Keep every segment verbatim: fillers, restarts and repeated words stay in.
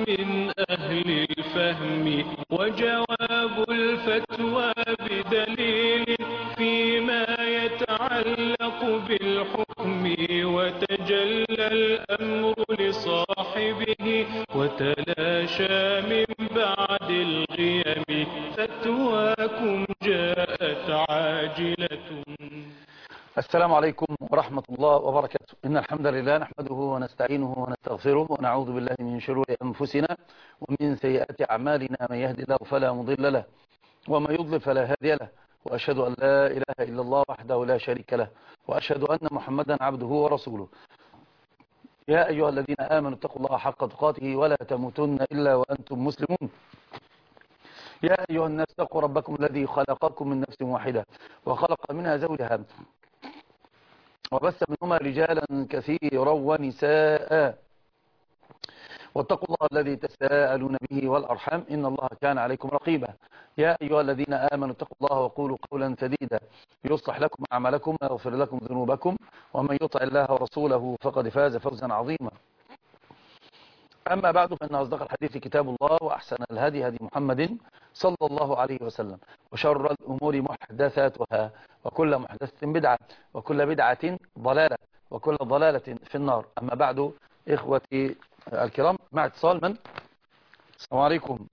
من أهل الفهم وجواب الفتوى بدليل فيما يتعلق بالحكم وتجلى الأمر لصاحبه وتلاشى من بعد الغيم فتواكم جاءت عاجلة. السلام عليكم ورحمة الله وبركاته. إن الحمد لله نحمده ونستعينه ونستغفره ونعوذ بالله من شرور أنفسنا ومن سيئات أعمالنا. من يهدي الله فلا مضل له ومن يضلل فلا هادي له، وأشهد أن لا إله إلا الله وحده لا شريك له، وأشهد أن محمدا عبده ورسوله. يا أيها الذين آمنوا اتقوا الله حق تقاته ولا تموتن إلا وأنتم مسلمون. يا أيها الناس اتقوا ربكم الذي خلقكم من نفس واحدة وخلق منها زوجها وبث منهما رجالا كثيرا ونساء، واتقوا الله الذي تساءلون به والأرحام إن الله كان عليكم رقيبا. يا أيها الذين آمنوا اتقوا الله وقولوا قولا سديدا يصلح لكم أعمالكم ويغفر لكم ذنوبكم، ومن يطع الله ورسوله فقد فاز فوزا عظيما. أما بعد، فإن أصدق الحديث كتاب الله، وأحسن الهدي هدي محمد صلى الله عليه وسلم، وشر الأمور محدثاتها، وكل محدثة بدعة، وكل بدعة ضلالة، وكل ضلالة في النار. أما بعد، إخوتي الكرام، مع اتصال من؟ السلام عليكم.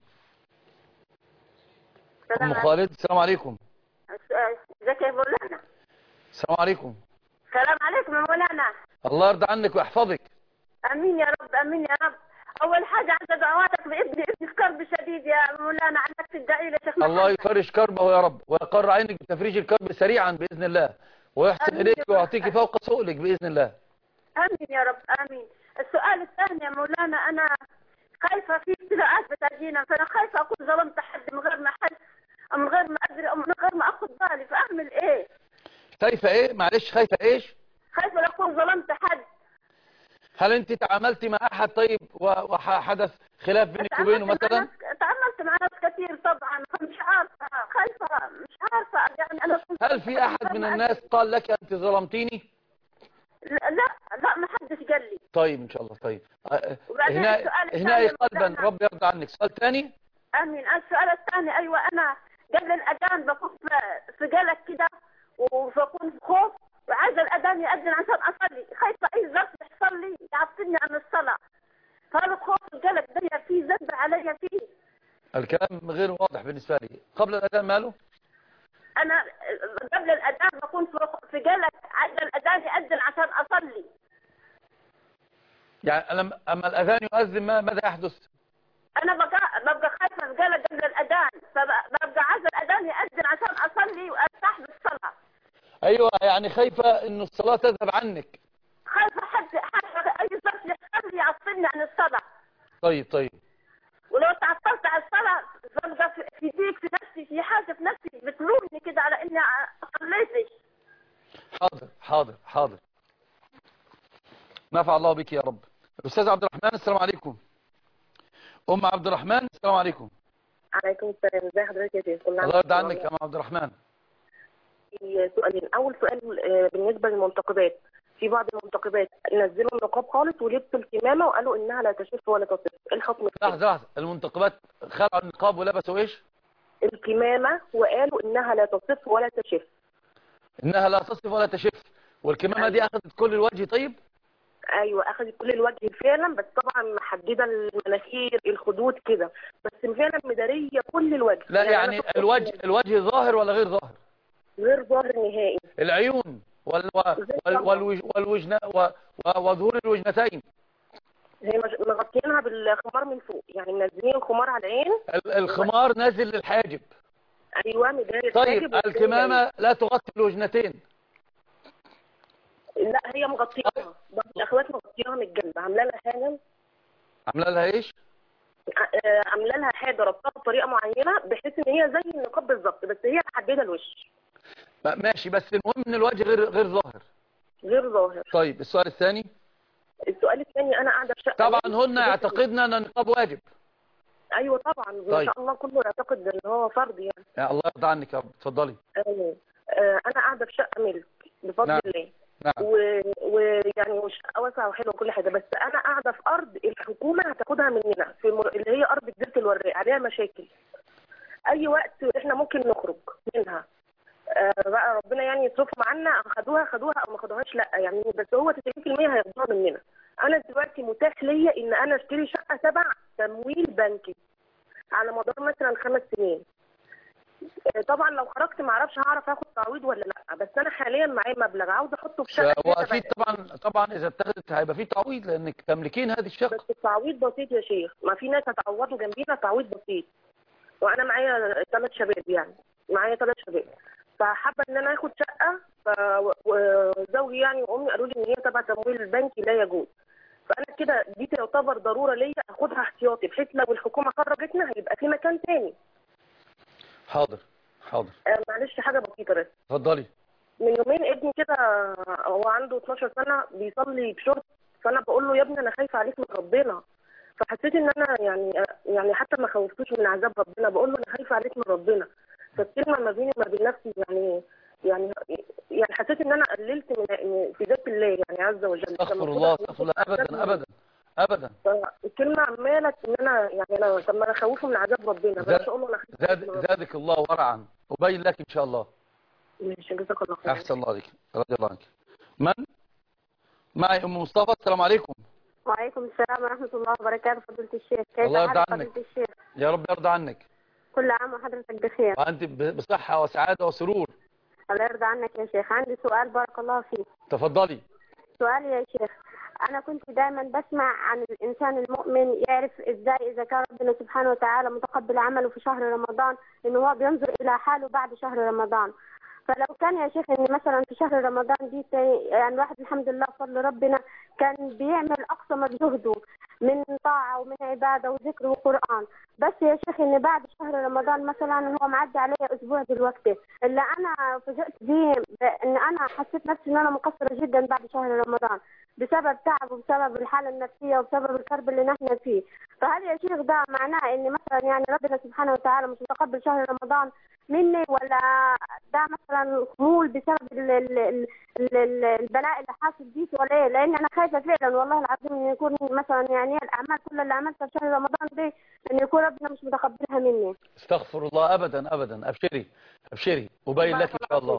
أم خالد، السلام عليكم. ازيك يا مولانا؟ السلام عليكم. السلام عليكم يا مولانا. الله يرضى عنك ويحفظك. امين يا رب، امين يا رب. اول حاجه عند دعواتك بابني، ابني في كرب شديد يا مولانا، عنك تدعي له شيخ محمد. الله يفرج كربه يا رب، ويقر عينك بتفريج الكرب سريعا بإذن الله، ويحسن إليك ويعطيك فوق سؤلك بإذن الله. امين يا رب، امين. السؤال الثاني يا مولانا، انا خايفه في ابتلاءات بتجينا، فانا خايفه اكون ظلمت حد من غير ما احس، او من غير ما ادري، او من غير ما اخد بالي، فاعمل ايه؟ خايفه ايه؟ معلش، خايفه ايش؟ خايفه اكون ظلمت حد. هل انت تعاملتي مع احد طيب وحدث خلاف بينك وبينه مثلا؟ تعاملت مع ناس كثير طبعا، فمش عارفه، خايفه مش عارفه يعني. انا هل في احد من الناس قال لك انت ظلمتيني؟ لا لا، ما حدش قال لي. طيب ان شاء الله. طيب هنا هنا قلبا رب يرضى عنك. سؤال ثاني. امين. السؤال الثاني، ايوه، انا قبل الاذان بكون في قلق كده، وبكون في خوف، وعايزه الاذان يأذن عشان اصلي، خايفه اي ظرف يحصل لي يعطلني عن الصلاه، فهذا الخوف والقلق ده في ذنب علي فيه. الكلام غير واضح بالنسبه لي. قبل الاذان ماله؟ انا قبل الاذان بكون في قلق، عايزه الاذان يأذن عشان اصلي. يعني لما اما الاذان يؤذن ماذا يحدث؟ انا ببقى ببقى خايفه من قلق قبل الاذان، فببقى عايزه الاذان يأذن عشان اصلي وارتاح بالصلاه. ايوه، يعني خايفه انه الصلاه تذهب عنك. خايفه حد حد اي ظرف يحصل لي يعطلني عن الصلاه. طيب طيب. ولو تعطلت على الصلاه ببقى في ضيق في نفسي، في حاجه في نفسي بتلومني كده على اني ما صليتش. حاضر حاضر حاضر. نفع الله بك يا رب. الاستاذ عبد الرحمن، السلام عليكم. ام عبد الرحمن، السلام عليكم. عليكم السلام. ازي حضرتك يا شيخ؟ الله يرضى عنك يا ام عبد الرحمن. في سؤالين. اول سؤال بالنسبه للمنتقبات، في بعض المنتقبات نزلوا النقاب خالص ولبسوا الكمامه وقالوا انها لا تشف ولا تصف، ايه الحكم؟ لحظه لحظه، المنتقبات خلعوا النقاب ولبسوا ايش؟ الكمامه، وقالوا انها لا تصف ولا تشف. انها لا تصف ولا تشف، والكمامه دي اخذت كل الوجه. طيب ايوه، اخذت كل الوجه فعلا، بس طبعا محدده المناخير الخدود كده، بس فعلا مداريه كل الوجه. لا يعني, يعني الوجه الوجه ظاهر ولا غير ظاهر؟ غير ظاهر نهائي. العيون وال والوجه والوجن وظهور الوجنتين. هي مغطينها بالخمار من فوق، يعني منزلين الخمار على العين. الخمار نازل للحاجب. ايوه مداري. طيب الكمامه لا تغطي الوجنتين. لا هي مغطياها، بعض الاخوات مغطياها من الجنب، عامله لها حاجه. عامله لها ايش؟ عامله لها حاجه ربطها بطريقه معينه بحيث ان هي زي النقاب بالظبط، بس هي محدده الوش. ماشي، بس المهم ان الوجه غير غير ظاهر. غير ظاهر. طيب السؤال الثاني. السؤال الثاني، انا قاعده في شقه. طبعا هن يعتقدن ان النقاب واجب. ايوه طبعا. طيب. ما شاء الله كله يعتقد ان هو فرض يعني. يا الله يرضى عنك يا رب. اتفضلي. ايوه. آه انا قاعده في شقه ملك بفضل نعم. الله. نعم. ويعني والشقه واسعه وحلوه وكل حاجه، بس انا قاعده في ارض الحكومه هتاخدها مننا في مر... اللي هي ارض جزيره الوراق، عليها مشاكل اي وقت احنا ممكن نخرج منها. آه بقى ربنا يعني يصرفهم عنا، خدوها خدوها او ما خدوهاش لا يعني، بس هو تسعين في المية هياخدوها مننا. انا دلوقتي متاح ليا ان انا اشتري شقه تبع تمويل بنكي على مدار مثلا خمس سنين. آه طبعا لو خرجت ما اعرفش هعرف اخد تعويض ولا لا، بس انا حاليا معايا مبلغ عاوز احطه في شقه. هو اكيد طبعا طبعا اذا اتخذت هيبقى في تعويض لانك تملكين هذه الشقه. بس التعويض بسيط يا شيخ، ما في ناس هتعوضوا جنبينا تعويض بسيط، وانا معايا ثلاث شباب يعني معايا ثلاث شباب، فحابه ان انا اخد شقه. وزوجي يعني وامي قالوا لي ان هي تبع تمويل البنكي لا يجوز، فانا كده دي تعتبر ضروره ليا اخدها احتياطي بحيث لو الحكومه خرجتنا هيبقى في مكان تاني. حاضر حاضر. آه معلش حاجه بسيطه بس. اتفضلي. من يومين ابني كده هو عنده اتناشر سنه بيصلي بشورت، فانا بقول له يا ابني انا خايفه عليك من ربنا، فحسيت ان انا يعني يعني حتى ما خوفتوش من عذاب ربنا، بقول له انا خايفه عليك من ربنا. فالكلمه ما بيني وما بين نفسي يعني يعني يعني حسيت ان انا قللت من في ذات الله يعني عز وجل. استغفر الله استغفر الله. ابدا ابدا ابدا. فالكلمه عماله ان انا يعني انا طب ما انا خوفه من عذاب ربنا، بس اقول له انا خايفه. زاد زادك الله ورعا وبين لك ان شاء الله. ماشي جزاك الله خير. احسن الله عليك رضي الله عنك. من معي؟ ام مصطفى. السلام عليكم. وعليكم السلام ورحمة الله وبركاته. فضيلة الشيخ كيف الله يرضى حالك عنك. فضيلة الشيخ؟ يا رب يرضى عنك. كل عام وحضرتك بخير. وانت بصحة وسعادة وسرور. الله يرضى عنك يا شيخ. عندي سؤال بارك الله فيك. تفضلي. سؤالي يا شيخ، أنا كنت دائما بسمع عن الإنسان المؤمن يعرف إزاي إذا كان ربنا سبحانه وتعالى متقبل عمله في شهر رمضان، إنه هو بينظر إلى حاله بعد شهر رمضان. فلو كان يا شيخ إن مثلا في شهر رمضان دي يعني الواحد الحمد لله بفضل ربنا كان بيعمل أقصى مجهوده من طاعة ومن عبادة وذكر وقرآن، بس يا شيخ إن بعد شهر رمضان مثلا هو معدي علي أسبوع دلوقتي اللي أنا فوجئت بيه إن أنا حسيت نفسي إن أنا مقصرة جدا بعد شهر رمضان بسبب تعب وبسبب الحالة النفسية وبسبب الكرب اللي نحن فيه. فهل يا شيخ ده معناه إن مثلا يعني ربنا سبحانه وتعالى مش متقبل شهر رمضان مني، ولا ده مثلا خمول بسبب ال ال ال ال البلاء اللي حاصل فيه ولا ايه؟ لان انا خايفه فعلا والله العظيم ان يكون مثلا يعني الاعمال كل اللي عملتها في شهر رمضان دي ان يكون ربنا مش متقبلها مني. استغفر الله. ابدا ابدا. ابشري ابشري وبين لك ان شاء الله.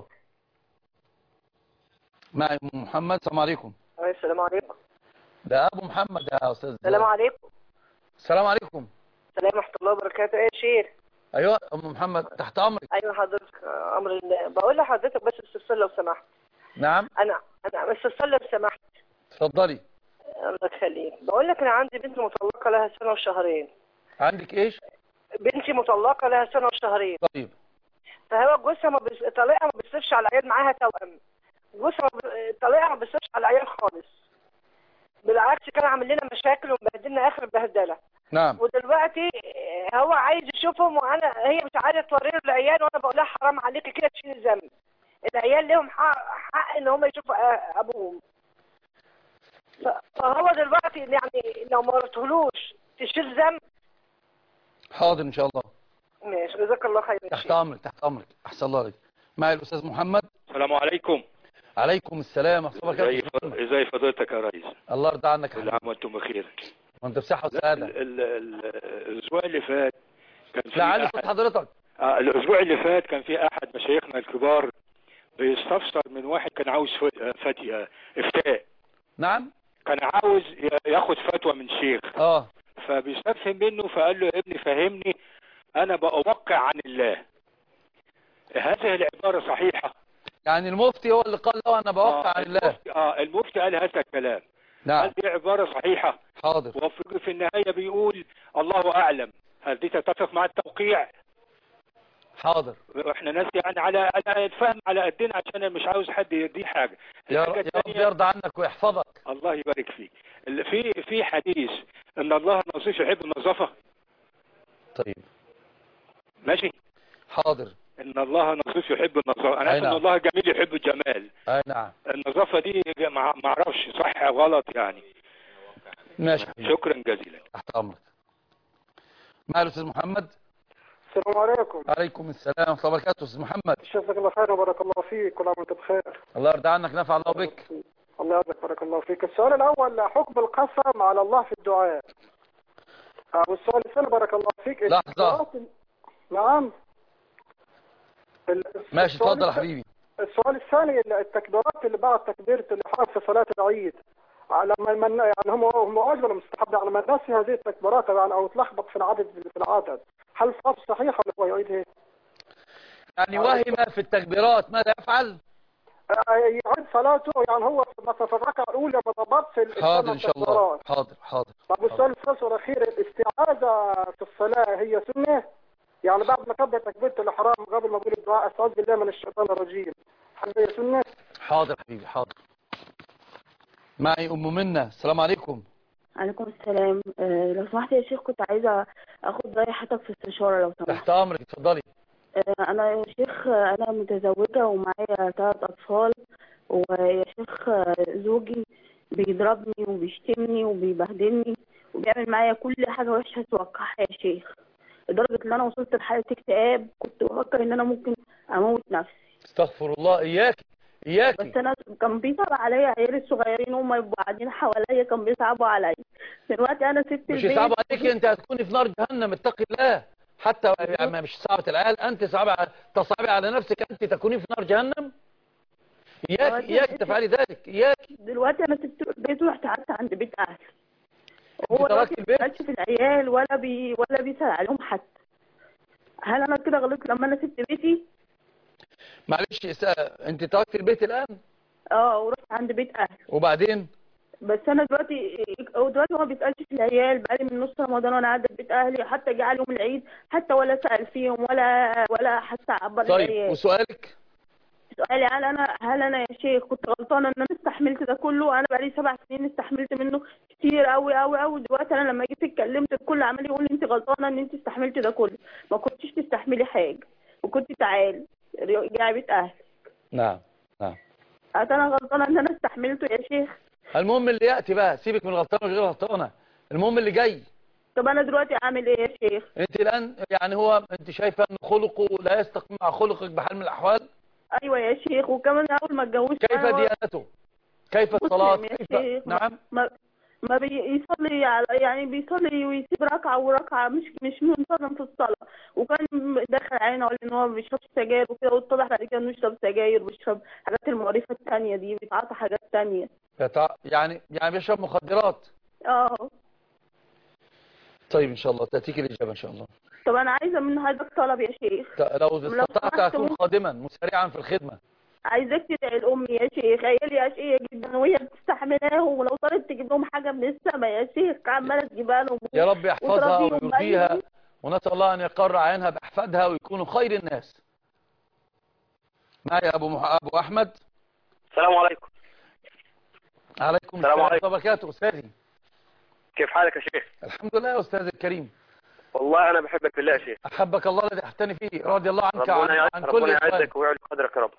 معي ام محمد. السلام عليكم. السلام عليكم. ده ابو محمد يا استاذ. السلام عليكم. السلام عليكم. السلام ورحمه الله وبركاته. ايه يا شيخ؟ ايوه ام محمد تحت امرك. ايوه حضرتك امر الله. بقول لحضرتك بس استفسار لو سمحت. نعم. انا انا استفسار لو سمحت. اتفضلي. الله يخليك. بقول لك انا عندي بنت مطلقه لها سنه وشهرين. عندك ايش؟ بنتي مطلقه لها سنه وشهرين. طيب. فهو جوزها ما بيص... طليقها ما بيصرفش على العيال، معاها توأم. جوزها ما ب... طليقها ما بيصرفش على العيال خالص، بالعكس كان عامل لنا مشاكل ومبهدلنا اخر بهدله. نعم. ودلوقتي هو عايز يشوفهم وانا هي مش عايزه توري له العيال، وانا بقول لها حرام عليكي كده تشيل ذنب. العيال لهم حق, حق ان هم يشوفوا ابوهم. فهو دلوقتي يعني لو ما وريتهولوش تشيل ذنب. حاضر ان شاء الله. ماشي جزاك الله خير. تحت امرك تحت امرك. احسن الله عليك. معي الاستاذ محمد. السلام عليكم. عليكم السلام ورحمه الله وبركاته. ازي فضيلتك يا ريس؟ الله يرضى عنك يا كل عام وانتم بخير. وانت بصحه وسعاده. الاسبوع اللي فات كان في لعلي صوت حضرتك. آه الاسبوع اللي فات كان في احد مشايخنا الكبار بيستفسر من واحد كان عاوز فتوى افتاء. نعم. كان عاوز ياخد فتوى من شيخ. اه فبيستفهم منه فقال له يا ابني فهمني انا بأوقع عن الله. هذه العبارة صحيحة؟ يعني المفتي هو اللي قال له انا بوقع آه عن الله. المفتي اه المفتي قال هذا الكلام. نعم. هل دي عبارة صحيحة؟ حاضر. وفي في النهاية بيقول الله اعلم. هل دي تتفق مع التوقيع؟ حاضر. احنا ناس يعني على على الفهم على قدنا عشان مش عاوز حد يديه حاجة. يا رب يرضى عنك ويحفظك. الله يبارك فيك. في في حديث ان الله نظيف يحب النظافة. طيب. ماشي. حاضر. ان الله نظيف يحب النظافة. انا عارف ان الله جميل يحب الجمال. اي نعم. النظافة دي ما اعرفش صح غلط يعني. ماشي. شكرا جزيلا. تحت امرك. مع الاستاذ محمد. السلام عليكم. عليكم السلام ورحمة الله وبركاته. أستاذ محمد، جزاك الله خير وبارك الله فيك، كل عام وانت بخير. الله يرضى عنك، نفع الله بك. الله يرضى بارك الله فيك. السؤال الأول حكم القسم على الله في الدعاء. والسؤال الثاني بارك الله فيك. لحظة. نعم. ماشي اتفضل يا حبيبي. السؤال الثاني التكبيرات اللي بعد تكبيرة الإحرام في صلاة العيد، على من يعني هم هم واجب ولا مستحب؟ يعني من نسي هذه التكبيرات يعني او تلخبط في العدد في العدد، هل صلاته صحيحه ولا هو يعيدها؟ يعني وهم في التكبيرات ماذا يفعل؟ يعيد صلاته، يعني هو مثلا في الركعه الاولى ما ضبطش. حاضر ان شاء الله. حاضر حاضر. طب السؤال الثالث والاخير، الاستعاذه في الصلاه هي سنه؟ يعني بعد ما كبر تكبيره الاحرام قبل ما اقول الدعاء استعوذ بالله من الشيطان الرجيم، هل هي سنه؟ حاضر حبيبي حاضر. معي ام منى. السلام عليكم. عليكم السلام. أه لو سمحت يا شيخ كنت عايزه اخد راي حضرتك في استشاره لو سمحت. تحت امرك اتفضلي. أه انا يا شيخ انا متزوجه ومعايا ثلاث اطفال، ويا شيخ زوجي بيضربني وبيشتمني وبيبهدلني وبيعمل معايا كل حاجه وحشه توقعها يا شيخ، لدرجه ان انا وصلت لحاله اكتئاب، كنت بفكر ان انا ممكن اموت نفسي. استغفر الله. اياك اياك. بس انا كان بيصعب عليا عيالي الصغيرين هم يبقوا قاعدين حواليا، كان بيصعبوا عليا. دلوقتي انا سبت مش البيت. يصعبوا عليك، انت هتكوني في نار جهنم، اتقي الله. حتى يعني مش صعبة العيال، انت صعبة تصعبي على نفسك، انت تكوني في نار جهنم. اياك اياك تفعلي ذلك، اياك. دلوقتي انا سبت البيت ورحت قعدت عند بيت اهلي. هو دلوقتي ما بيسالش في العيال ولا بي ولا بيسال عليهم حتى. هل انا كده غلطت لما انا سبت بيتي؟ معلش انت تركت البيت الان؟ اه ورحت عند بيت اهلي. وبعدين؟ بس انا دلوقتي دلوقتي ما بيسالش في العيال، بقالي من نص رمضان وانا قاعده في بيت اهلي، حتى جه على يوم العيد حتى ولا سال فيهم ولا ولا حتى عبر طيب العيال. وسؤالك؟ سؤالي هل انا هل انا يا شيخ كنت غلطانه ان انا استحملت ده كله؟ انا بقالي سبع سنين استحملت منه كتير قوي قوي قوي. دلوقتي انا لما جيت اتكلمت الكل عمال يقول لي انت غلطانه ان انت استحملت ده كله، ما كنتش تستحملي حاجه وكنت تعالي رجعي بيت اهلي. نعم نعم. انا غلطانه ان انا استحملته يا شيخ. المهم اللي ياتي بقى، سيبك من الغلطانه وغير غلطانه، المهم اللي جاي. طب انا دلوقتي اعمل ايه يا شيخ؟ انت الان يعني هو انت شايفه ان خلقه لا يستقيم مع خلقك بحال من الاحوال؟ ايوه يا شيخ. وكمان اول ما اتجوزت كيف ديانته؟ كيف الصلاه؟ كيف؟ نعم. ما, ما بيصلي على يعني بيصلي ويسيب ركعه وركعه، مش مش منتظم في الصلاه. وكان دخل علينا وقال ان هو ما بيشربش سجاير وكده، واتضح بعد كده انه بيشرب سجاير وبيشرب حاجات المقرفه الثانيه دي، بيتعاطى حاجات ثانيه. يعني يعني بيشرب مخدرات؟ اه. طيب ان شاء الله تاتيك الاجابه ان شاء الله. طب انا عايزه من حضرتك طلب يا شيخ. لو استطعت اكون خادما مسرعا في الخدمه. عايزاك تدعي لامي يا شيخ، عيالي اشقيه جدا وهي بتستحملهم، ولو طلبت تجيب لهم حاجه من السما يا شيخ عماله تجيبها لهم. يا رب يحفظها ويرضيها، ونسال الله ان يقر عينها باحفادها ويكونوا خير الناس. معي ابو مح... ابو احمد. السلام عليكم. عليكم السلام ورحمه الله وبركاته. استاذي كيف حالك يا شيخ؟ الحمد لله يا استاذ الكريم. والله انا بحبك بالله يا شيخ. احبك الله الذي احتني فيه، رضي الله عنك عن, عن, عن كل ربنا يعزك ويعلي قدرك يا رب.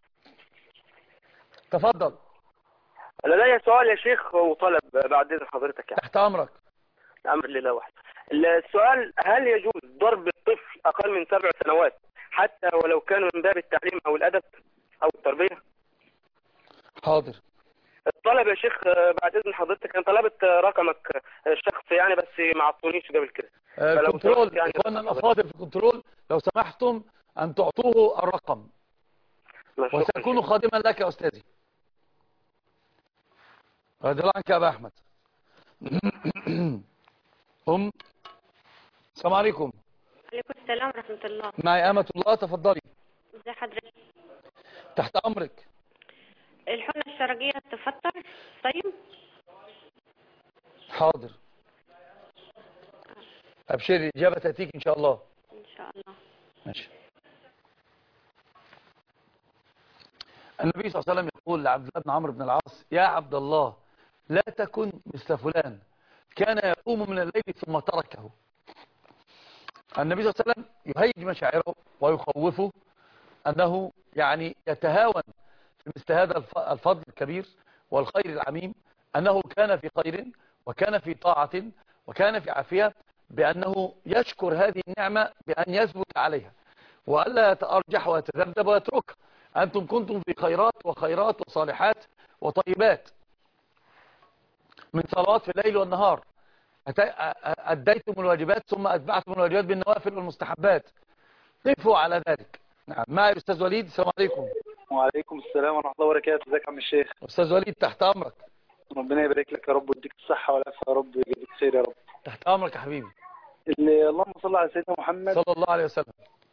تفضل. لدي سؤال يا شيخ وطلب بعد اذن حضرتك يعني. تحت امرك. امر لله وحده. السؤال، هل يجوز ضرب الطفل اقل من سبع سنوات حتى ولو كان من باب التعليم او الادب او التربيه؟ حاضر. الطلب يا شيخ بعد اذن حضرتك، انا طلبت رقمك الشخصي يعني بس ما عطونيش قبل كده. آه كنترول يعني اخواننا الافاضل في الكنترول لو سمحتم ان تعطوه الرقم وسيكون خادما لك يا استاذي. رضي الله عنك يا ابا احمد. ام السلام عليكم. وعليكم السلام ورحمه الله. معي امة الله، تفضلي. ازي حضرتك؟ تحت امرك. الحنة الشرجية تفطر صيم؟ حاضر. ابشري الاجابه تاتيك ان شاء الله. ان شاء الله. ماشي. النبي صلى الله عليه وسلم يقول لعبد الله بن عمرو بن العاص: يا عبد الله لا تكن مثل فلان كان يقوم من الليل ثم تركه. النبي صلى الله عليه وسلم يهيج مشاعره ويخوفه أنه يعني يتهاون في مثل هذا الفضل الكبير والخير العميم، أنه كان في خير وكان في طاعة وكان في عافية، بأنه يشكر هذه النعمة بأن يثبت عليها وألا يتأرجح ويتذبذب ويتركها. أنتم كنتم في خيرات وخيرات وصالحات وطيبات من صلوات في الليل والنهار، أديتم الواجبات ثم أتبعتم الواجبات بالنوافل والمستحبات. قفوا على ذلك. نعم. معي الأستاذ وليد. السلام عليكم. وعليكم السلام ورحمة الله وبركاته. ازيك يا عم الشيخ؟ أستاذ وليد تحت أمرك. ربنا يبارك لك يا رب ويديك الصحة والعافية يا رب ويجزيك خير يا رب. تحت أمرك يا حبيبي. اللهم صل على سيدنا محمد صلى الله عليه وسلم.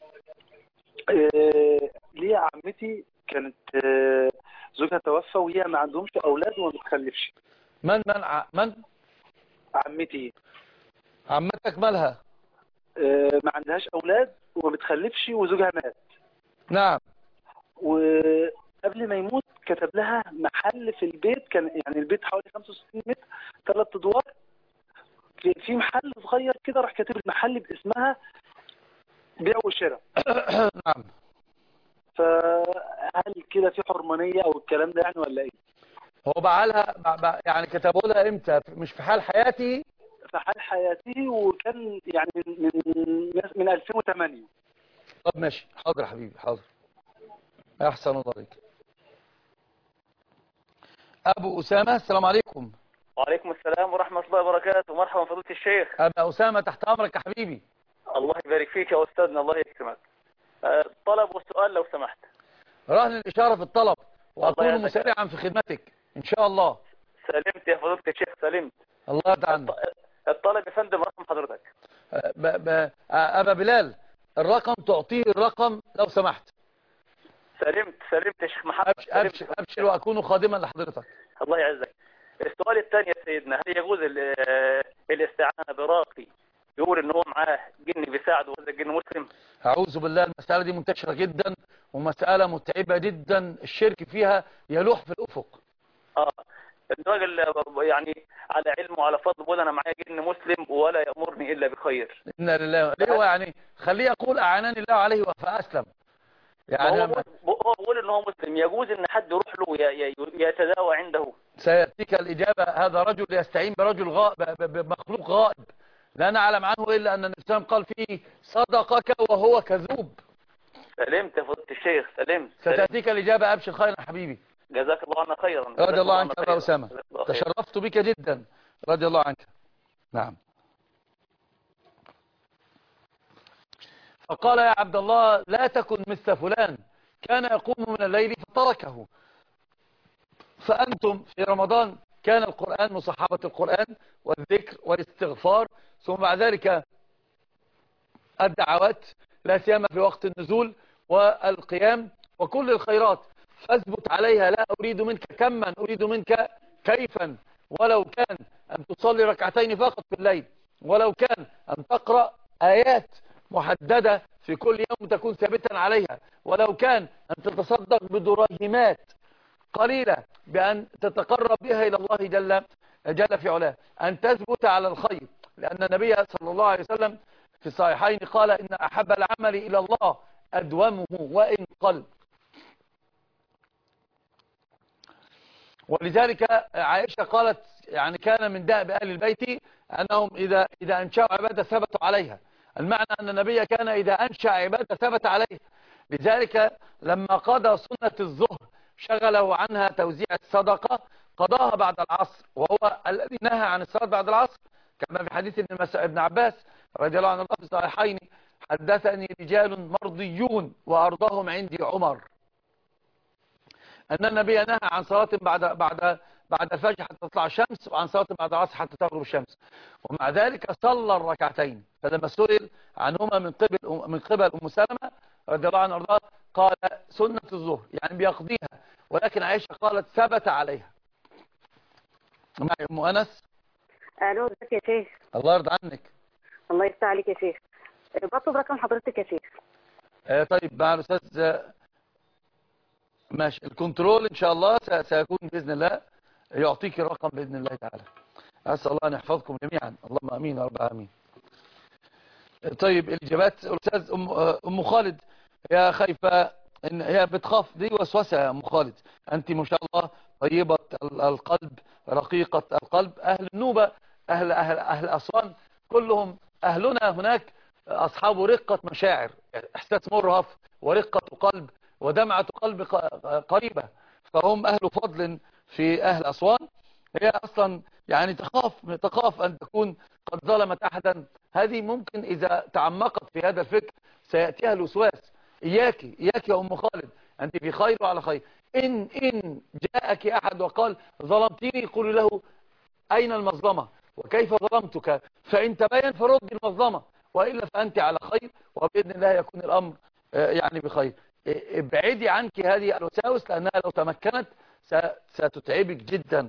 آه ليه عمتي كانت آه زوجها توفى وهي ما عندهمش أولاد وما بتخلفش. من من ع... من؟ عمتي. عمتك مالها؟ آه ما عندهاش أولاد وما بتخلفش وزوجها مات. نعم. وقبل ما يموت كتب لها محل في البيت، كان يعني البيت حوالي خمسة وستين متر، ثلاث ادوار، في محل صغير كده راح كاتب المحل باسمها بيع وشراء. نعم. فهل كده في حرمانية او الكلام ده يعني ولا ايه؟ هو بعلها يعني كتبوا لها امتى؟ مش في حال حياته؟ في حال حياته، وكان يعني من من ألفين وثمانية. طب ماشي، حاضر يا حبيبي، حاضر. احسن الله عليك. ابو اسامه السلام عليكم. وعليكم السلام ورحمة الله وبركاته. مرحبا فضيلة الشيخ. أبا أسامة تحت أمرك يا حبيبي. الله يبارك فيك يا أستاذنا، الله يكرمك. طلب والسؤال لو سمحت. رهن الإشارة في الطلب وأكون مسرعا في خدمتك إن شاء الله. سلمت يا فضيلة الشيخ، سلمت. الله يرضى عنك. الطلب يا فندم رقم حضرتك. ب... ب... أبا بلال الرقم تعطيه الرقم لو سمحت. سلمت سلمت يا شيخ محمد. أبشر, أبشر, أبشر وأكون خادما لحضرتك. الله يعزك. السؤال الثاني يا سيدنا، هل يجوز الاستعانة براقي يقول ان هو معاه جن بيساعده وهذا الجن مسلم؟ أعوذ بالله، المسألة دي منتشرة جدا ومسألة متعبة جدا، الشرك فيها يلوح في الأفق. اه الراجل يعني على علم وعلى فضل بيقول انا معايا جن مسلم ولا يأمرني الا بخير. إنا لله. ليه هو يعني خليه يقول أعانني الله عليه فأسلم. يعني هو هو بيقول ان هو مسلم، يجوز ان حد يروح له يتداوى عنده؟ سيأتيك الإجابة. هذا رجل يستعين برجل غائب، بمخلوق غائب لا نعلم عنه إلا أن النبي صلى الله عليه وسلم قال فيه صدقك وهو كذوب. سلمت يا فضيلة الشيخ، سلمت. ستأتيك الإجابة. أبشر خيرا يا حبيبي. جزاك الله عنا خيرا. رضي الله عنك يا أسامة، تشرفت بك جدا، رضي الله عنك. نعم. فقال يا عبد الله لا تكن مثل فلان كان يقوم من الليل فتركه. فأنتم في رمضان كان القرآن مصحبة القرآن والذكر والاستغفار، ثم بعد ذلك الدعوات لا سيما في وقت النزول والقيام وكل الخيرات، فاثبت عليها. لا أريد منك كما، أريد منك كيفا. ولو كان أن تصلي ركعتين فقط في الليل، ولو كان أن تقرأ آيات محددة في كل يوم تكون ثابتا عليها، ولو كان أن تتصدق بدرهمات قليلة بأن تتقرب بها إلى الله جل, جل في علاه، أن تثبت على الخير، لأن النبي صلى الله عليه وسلم في الصحيحين قال إن أحب العمل إلى الله أدومه وإن قل. ولذلك عائشة قالت يعني كان من دأب أهل البيت أنهم إذا, إذا أنشأوا عبادة ثبتوا عليها. المعنى أن النبي كان إذا أنشأ عبادة ثبت عليها. لذلك لما قضى سنة الظهر شغله عنها توزيع الصدقة، قضاها بعد العصر، وهو الذي نهى عن الصلاة بعد العصر، كما في حديث ابن عباس رضي الله عنه في الصحيحين: حدثني رجال مرضيون وأرضهم عندي عمر، أن النبي نهى عن صلاة بعد بعد بعد الفجر حتى تطلع الشمس، وعن صلاة بعد العصر حتى تغرب الشمس، ومع ذلك صلى الركعتين. فلما سئل عنهما من قبل من قبل أم سلمة رضي الله عنها وارضاها قال سنة الظهر، يعني بيقضيها، ولكن عائشة قالت ثبت عليها. معي أم أنس. الو ازيك يا شيخ؟ الله يرضى عنك. الله يفتح عليك يا شيخ. بطلب رقم حضرتك يا شيخ. آه طيب مع الأستاذ ماشي. الكنترول إن شاء الله سيكون بإذن الله يعطيك الرقم بإذن الله تعالى. أسأل الله أن يحفظكم جميعا، اللهم أمين يا رب العالمين. طيب الإجابات. الأستاذ أم, أم خالد يا خايفة إن هي بتخاف، دي وسوسة يا أم خالد. أنت ما شاء الله طيبة القلب رقيقة القلب. أهل النوبة أهل, أهل, أهل أسوان كلهم أهلنا هناك أصحاب رقة مشاعر، إحساس مرهف ورقة قلب ودمعة قلب قريبة، فهم أهل فضل في أهل أسوان. هي أصلا يعني تخاف تخاف أن تكون قد ظلمت أحدا. هذه ممكن إذا تعمقت في هذا الفكر سيأتيها الوسواس. إياك إياك يا أم خالد، أنت في خير وعلى خير. إن إن جاءك أحد وقال ظلمتني قولوا له أين المظلمة وكيف ظلمتك، فإن تبين فرد المظلمة، وإلا فأنت على خير وبإذن الله يكون الأمر يعني بخير. ابعدي عنك هذه الوساوس لأنها لو تمكنت ستتعبك جدا.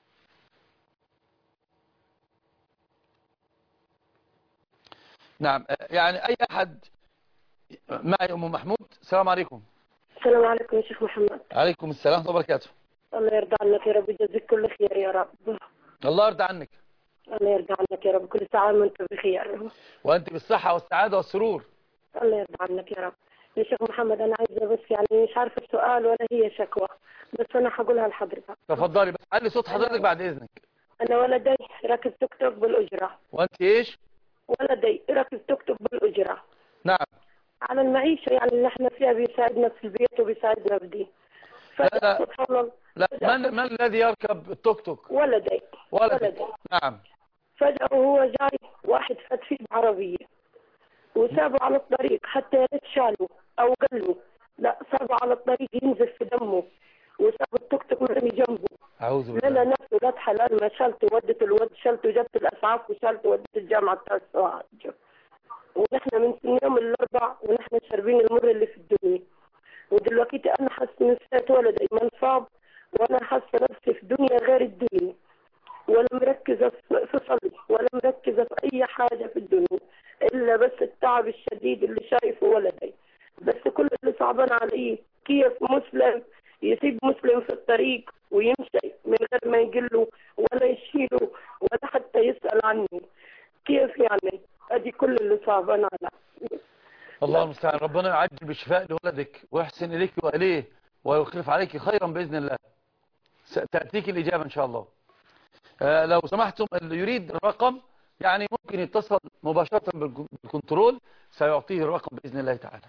نعم، يعني أي أحد معي. أم محمود، السلام عليكم. السلام عليكم يا شيخ محمد. عليكم السلام ورحمة الله وبركاته. الله يرضى عنك يا رب، يجزيك كل خير يا رب. الله يرضى عنك. الله يرضى عنك يا رب، كل ساعة وانت بخير وانت بالصحة والسعادة والسرور. الله يرضى عنك يا رب. يا شيخ محمد أنا عايزة بس يعني مش عارفة السؤال ولا هي شكوى، بس أنا هقولها لحضرتك. تفضلي، بس علي صوت حضرتك بعد إذنك. أنا ولدي راكب توك توك بالأجرة. وأنت إيش؟ ولدي راكب توك توك بالأجرة. نعم. على المعيشة يعني اللي احنا فيها بيساعدنا في البيت وبيساعدنا في دي. لا لا, لا. من, من الذي يركب التوك توك؟ ولدي. ولدي. ولدي. نعم. فجأة وهو جاي واحد فات فيه بعربية وسابه على الطريق، حتى يا ريت شاله أو قال له لا، سابه على الطريق ينزف في دمه وساب التوك توك مرمي جنبه. أعوذ بالله. لا نفسه لا حلال، ما شالته ودت الود، شالته جبت الأسعاف وشالته ودت الجامعة بتاع السواعد. ونحن من يوم الأربع ونحن شاربين المر اللي في الدنيا، ودلوقتي أنا حاسة نسيت ولدي منصاب، وأنا حاسة نفسي في دنيا غير الدنيا، ولا مركزة في صلي ولا مركزة في أي حاجة في الدنيا إلا بس التعب الشديد اللي شايفه ولدي. بس كل اللي صعبان عليه كيف مسلم يسيب مسلم في الطريق ويمشي من غير ما يقله ولا يشيله ولا حتى يسأل عني، كيف يعني؟ أدي كل اللي صعبان على. الله المستعان. ربنا يعجل بالشفاء لولدك ويحسن إليك وإليه ويخلف عليك خيرا بإذن الله. تأتيك الإجابة إن شاء الله. آه لو سمحتم، اللي يريد الرقم يعني ممكن يتصل مباشرة بالكنترول، سيعطيه الرقم بإذن الله تعالى.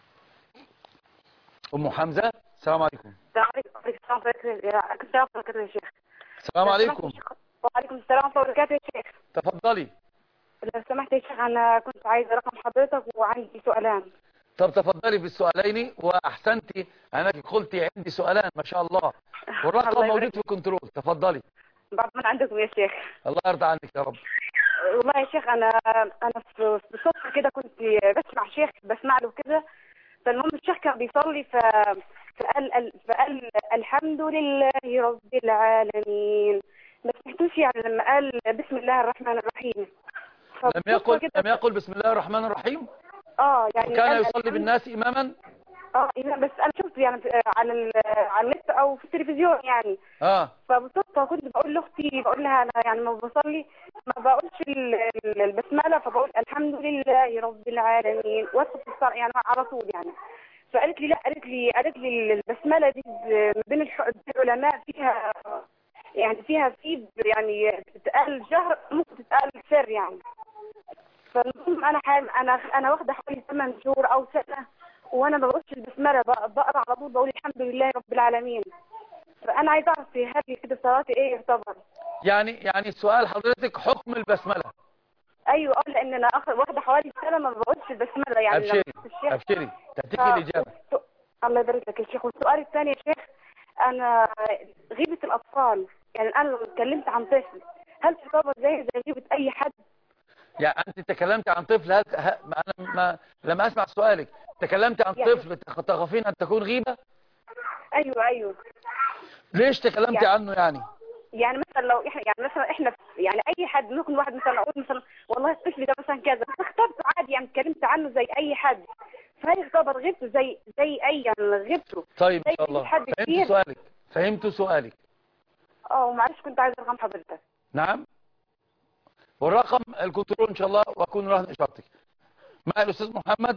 أم حمزة، السلام عليكم. السلام عليكم يا شيخ. السلام عليكم. وعليكم السلام ورحمة الله وبركاته يا شيخ. تفضلي. لو سمحت يا شيخ، أنا كنت عايزة رقم حضرتك وعندي سؤالان. طب تفضلي بالسؤالين، وأحسنتي أنك قلتي عندي سؤالان ما شاء الله، والرقم موجود في الكنترول. تفضلي. بعد من عندكم يا شيخ. الله يرضى عنك يا رب. والله يا شيخ أنا أنا في صدفة كده كنت بسمع شيخ بسمع له كده، فالمهم الشيخ كان بيصلي ف فقال فقال الحمد لله رب العالمين، ما سمعتوش يعني لما قال بسم الله الرحمن الرحيم. لم يقل لم يقل بسم الله الرحمن الرحيم. اه يعني كان يصلي بالناس إماما. اه بس انا شفت يعني على على النت او في التلفزيون يعني. اه فبالصدفه كنت بقول لاختي، بقول لها انا يعني ما بصلي ما بقولش البسمله، فبقول الحمد لله رب العالمين وادخل في الصلاه يعني على طول يعني. فقالت لي لا، قالت لي قالت لي البسمله دي بين العلماء فيها يعني فيها في يعني تتقال جهر، ممكن تتقال سر يعني. فالمهم انا حال انا انا واخده حوالي ثمان شهور او سنه وانا ما بقولش البسمله، بقرا على طول بقول الحمد لله رب العالمين. فانا عايزه اعرف في هذه كده صلاتي ايه يعتبر؟ يعني يعني السؤال حضرتك حكم البسمله. ايوه اه، لان انا اخر واخده حوالي سنه ما بقولش البسمله يعني. ابشري ابشري تأتيك الاجابه. الله يبارك لك يا شيخ. والسؤال الثاني يا شيخ، انا غيبه الاطفال يعني انا لو اتكلمت عن طفل هل تعتبر زي زي غيبه اي حد؟ يعني انت تكلمت عن طفل، هل ه... ما انا ما... لما اسمع سؤالك تكلمت عن يعني طفل تخافين ان تكون غيبه؟ ايوه ايوه. ليش تكلمتي يعني عنه يعني؟ يعني مثلا لو احنا يعني مثلا احنا يعني اي حد ممكن واحد مثلا اقول مثلا والله الطفل ده مثلا كذا، بس اخترته عادي يعني اتكلمت عنه زي اي حد، فهل يعتبر غيبته زي زي اي يعني غيبته؟ طيب ان شاء الله فهمت سؤالك فهمت سؤالك. اه ومعلش كنت عايز رقم حضرتك. نعم، والرقم الكنترول ان شاء الله واكون رهن اشارتك. مع الاستاذ محمد.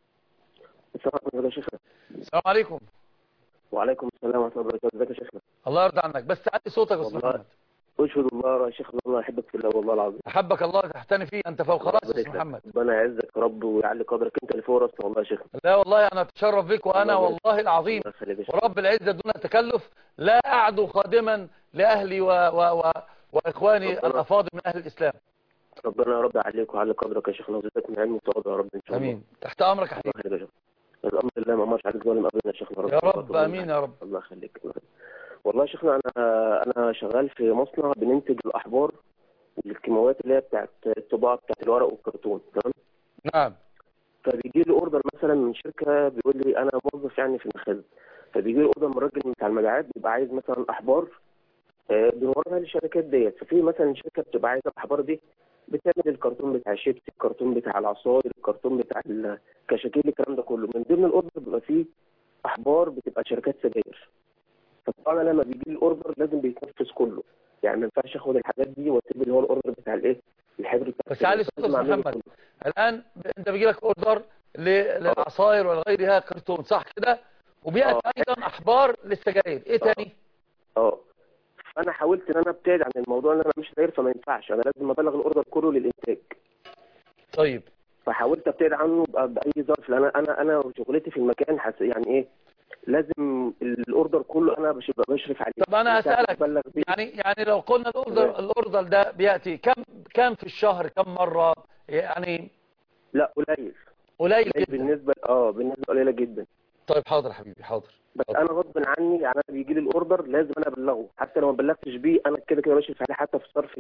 السلام عليكم يا شيخنا. السلام عليكم. وعليكم السلام ورحمه الله وبركاته. ازيك يا شيخنا؟ الله يرضى عنك، بس علي صوتك يا استاذ محمد. اشهد الله يا شيخ الله يحبك في الله والله العظيم. احبك الله تحتني فيه، انت فوق راسي يا محمد. ربنا يعزك يا رب ويعلي قدرك، انت اللي فوق راسنا والله يا شيخ. لا والله انا اتشرف بك، وانا والله العظيم ورب العزه دون تكلف لا اعدو خادما لاهلي و... و... و... واخواني الافاضل من اهل الاسلام. ربنا يرد عليك ويعلي قدرك يا شيخ، وزيدك من علم وتواضع يا رب ان شاء الله. امين. تحت امرك يا حبيبي. الامر لله ما مارش عليك ظالم ابدا يا شيخنا. يا رب امين يا رب. الله يخليك. والله يا شيخنا انا انا شغال في مصنع بننتج الاحبار والكيماويات اللي هي بتاعت الطباعه بتاعت الورق والكرتون، تمام؟ نعم. فبيجي لي اوردر مثلا من شركه بيقول لي انا موظف يعني في المخازن، فبيجي لي اوردر من الراجل بتاع المبيعات بيبقى عايز مثلا احبار بنوردها للشركات ديت، ففي مثلا شركه بتبقى عايزه الاحبار دي بتعمل الكرتون بتاع الشيبسي، الكرتون بتاع العصاير، الكرتون بتاع الكشاكيل، الكلام ده كله. من ضمن الاوردر بيبقى فيه احبار بتبقى شركات سجاير. فطبعا لما بيجي لي الاوردر لازم بيتنفذ كله، يعني ما ينفعش اخد الحاجات دي واسيب اللي هو الاوردر بتاع الايه الحبر بتاع. بس علي صوت محمد، الان انت بيجي لك اوردر للعصاير وغيرها كرتون صح كده، وبيأتي ايضا احبار للسجاير، ايه تاني؟ اه انا حاولت ان انا ابتعد عن الموضوع ان انا مش سجاير، فما ينفعش، انا لازم ابلغ الاوردر كله للانتاج. طيب. فحاولت ابتعد عنه باي ظرف، لان انا انا وشغلتي في المكان حس يعني ايه لازم الاوردر كله انا ببقى بشرف عليه. طب انا هسألك يعني يعني لو قلنا الاوردر الاوردر ده بياتي كم كم في الشهر، كم مره يعني؟ لا قليل قليل جدا بالنسبه اه بالنسبه قليله جدا. طيب حاضر حبيبي حاضر. بس حاضر. انا غصب عني يعني انا بيجي لي الاوردر لازم انا ابلغه، حتى لو ما بلغتش بيه انا كده كده بشرف عليه، حتى في صرف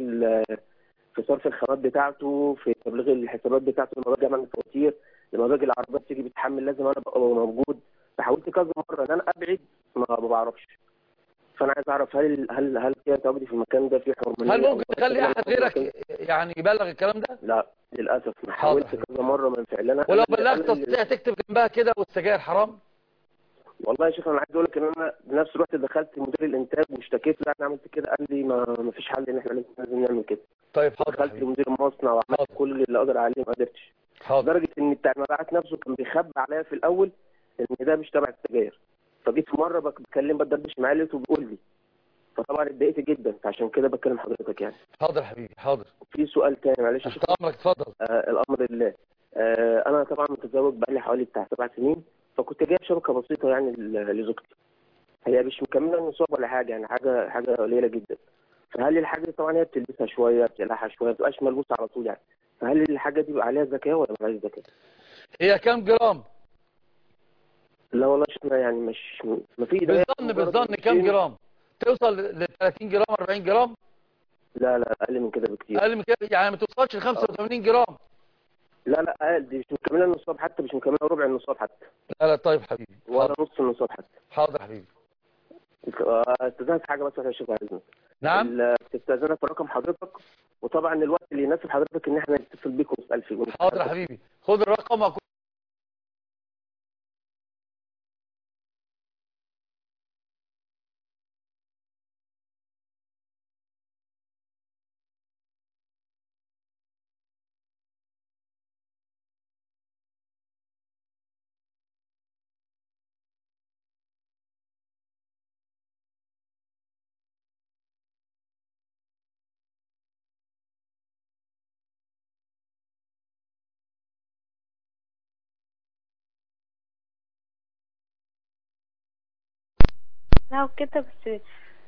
في صرف الخامات بتاعته، في تبليغ الحسابات بتاعته، لما باجي اعمل الفواتير، لما باجي العربيات تيجي بتحمل لازم انا ابقى موجود. فحاولت كذا مره ان انا ابعد ما بعرفش. فانا عايز اعرف هل هل هل كده تواجدي في المكان ده في حرمانيه؟ هل ممكن تخلي احد غيرك يعني يبلغ الكلام ده؟ لا للاسف ما حاولت كذا مره ما ينفع لنا. ولو بلغت تستطيع تكتب جنبها كده والسجاير حرام؟ والله يا شيخ انا عايز اقول لك ان انا بنفس الوقت دخلت مدير الانتاج واشتكيت له، انا عملت كده قال لي ما, ما فيش حل ان احنا لازم نعمل كده. طيب حاضر. دخلت لمدير المصنع وعملت كل اللي اقدر عليه ما قدرتش. لدرجه ان بتاع المبيعات نفسه كان بيخبي عليا في الاول ان ده مش تبع السجاير. فجيت في مره بتكلم بدردش معاه لقيته بيقول لي، فطبعا اتضايقت جدا، فعشان كده بكلم حضرتك يعني. حاضر حبيبي حاضر. في سؤال تاني معلش يا شيخ. امرك اتفضل. آه الامر لله. آه انا طبعا متزوج بقالي حوالي بتاع سبع سنين، فكنت جايب شبكه بسيطه يعني لزوجتي. هي مش مكمله النصاب ولا حاجه، يعني حاجه حاجه قليله جدا. فهل الحاجه دي طبعا هي بتلبسها شويه بتقلعها شويه ما بتبقاش ملبوسه على طول يعني، فهل الحاجه دي بيبقى عليها زكاه ولا ما عليهاش زكاه؟ هي كام جرام؟ لا والله شفنا يعني مش ما في بالظن بالظن كام جرام؟ توصل ل ثلاثين جرام أربعين جرام؟ لا لا اقل من كده بكتير. اقل من كده يعني ما توصلش ل خمسة وثمانين جرام؟ لا لا اقل، دي مش مكمله النصاب حتى، مش مكمله ربع النصاب حتى. لا لا طيب حبيبي ولا نص النصاب حتى. حاضر حبيبي. استاذنك حاجه بس يا شيخ بعد اذنك. نعم. تستاذنك في رقم حضرتك، وطبعا الوقت اللي يناسب حضرتك ان احنا نتصل بيك ونسال فيه. حاضر يا حبيبي خد الرقم وأكون... لا وكده بس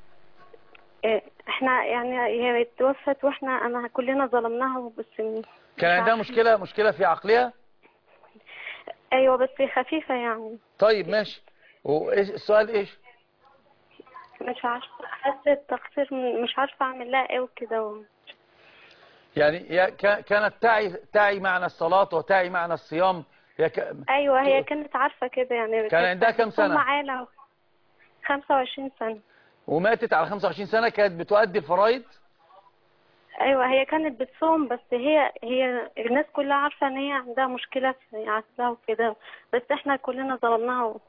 احنا يعني هي اتوفت واحنا انا كلنا ظلمناها بس. كان عندها مشكلة مشكلة في عقلها؟ ايوه بس خفيفة يعني. طيب ماشي. وايش السؤال ايش؟ مش عارفة حاسة تقصير، مش عارفة اعمل لها ايه وكده. يعني هي كانت تعي تعي معنى الصلاة وتعي معنى الصيام. هي ك... ايوه هي كانت عارفة كده يعني. كان عندها كم سنة؟ معانا خمسة وعشرين سنة. وماتت على خمسة وعشرين سنة كانت بتؤدي الفرائض؟ ايوه هي كانت بتصوم، بس هي هي الناس كلها عارفة ان هي عندها مشكلة في عقلها وكده، بس احنا كلنا ظلمناها. و...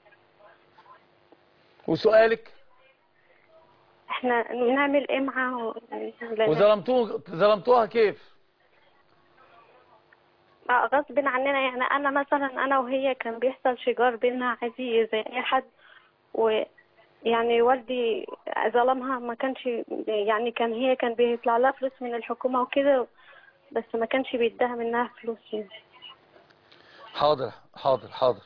وسؤالك؟ احنا نعمل ايه معاها؟ وظلمتوه ظلمتوها كيف؟ غصب عننا يعني. انا مثلا انا وهي كان بيحصل شجار بينا عادي زي اي حد، ويعني والدي ظلمها، ما كانش يعني كان هي كان بيطلع لها فلوس من الحكومة وكده، بس ما كانش بيديها منها فلوس يعني. حاضر حاضر حاضر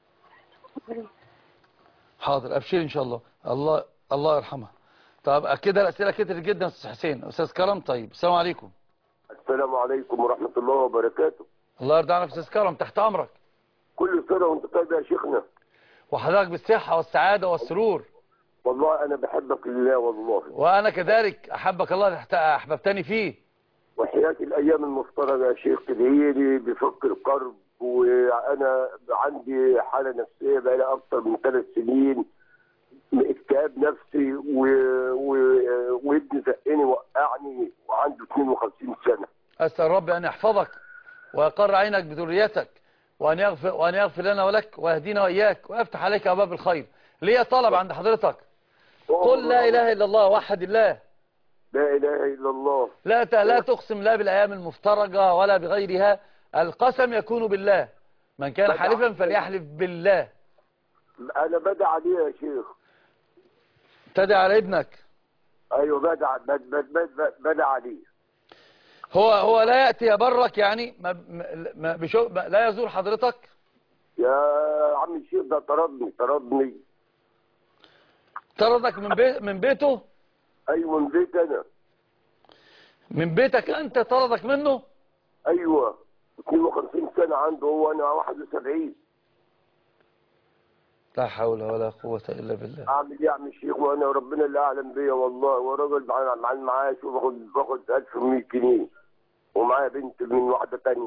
حاضر، ابشري ان شاء الله. الله الله يرحمها. طب كده الاسئله كترت جدا. استاذ حسين، استاذ كرم. طيب السلام عليكم. السلام عليكم ورحمه الله وبركاته. الله يرضى عنك استاذ كرم، تحت امرك. كل سنه وانت طيب يا شيخنا. وحضرتك بالصحه والسعاده والسرور. والله انا بحبك لله والله. وانا كذلك احبك الله، احببتني فيه. وحياه الايام المفترجه يا شيخ تدعي لي بفك الكرب، وانا عندي حاله نفسيه بقى لي اكثر من ثلاث سنين، اكتئاب نفسي و... و... وابني زقني وقعني وعنده اثنين وخمسين سنه. اسال ربي ان يحفظك ويقر عينك بذريتك، وان يغفر وان يغفر لنا ولك ويهدينا واياك ويفتح عليك ابواب الخير. ليه طلب عند حضرتك؟ قل لا اله الا الله، وحد الله. لا اله الا الله. لا لا تقسم لا بالايام المفترجه ولا بغيرها، القسم يكون بالله. من كان حالفا فليحلف بالله. انا بدعي عليه يا شيخ. تدعي على ابنك؟ ايوه بدعي بدعي عليه. هو هو لا ياتي يبرك يعني؟ ما ما بشو ما لا يزور حضرتك؟ يا عم الشيخ ده طردني طردني. طردك من بيت من بيته؟ ايوه من بيت انا. من بيتك انت طردك منه؟ ايوه اثنين وخمسين سنه عنده هو، انا واحد وسبعين. لا حول ولا قوه الا بالله. اعمل ايه يا عم الشيخ وانا ربنا اللي اعلم بيا والله، وراجل مع المعاش وباخد باخد ألف ومية جنيه ومعايا بنت من واحده ثانيه.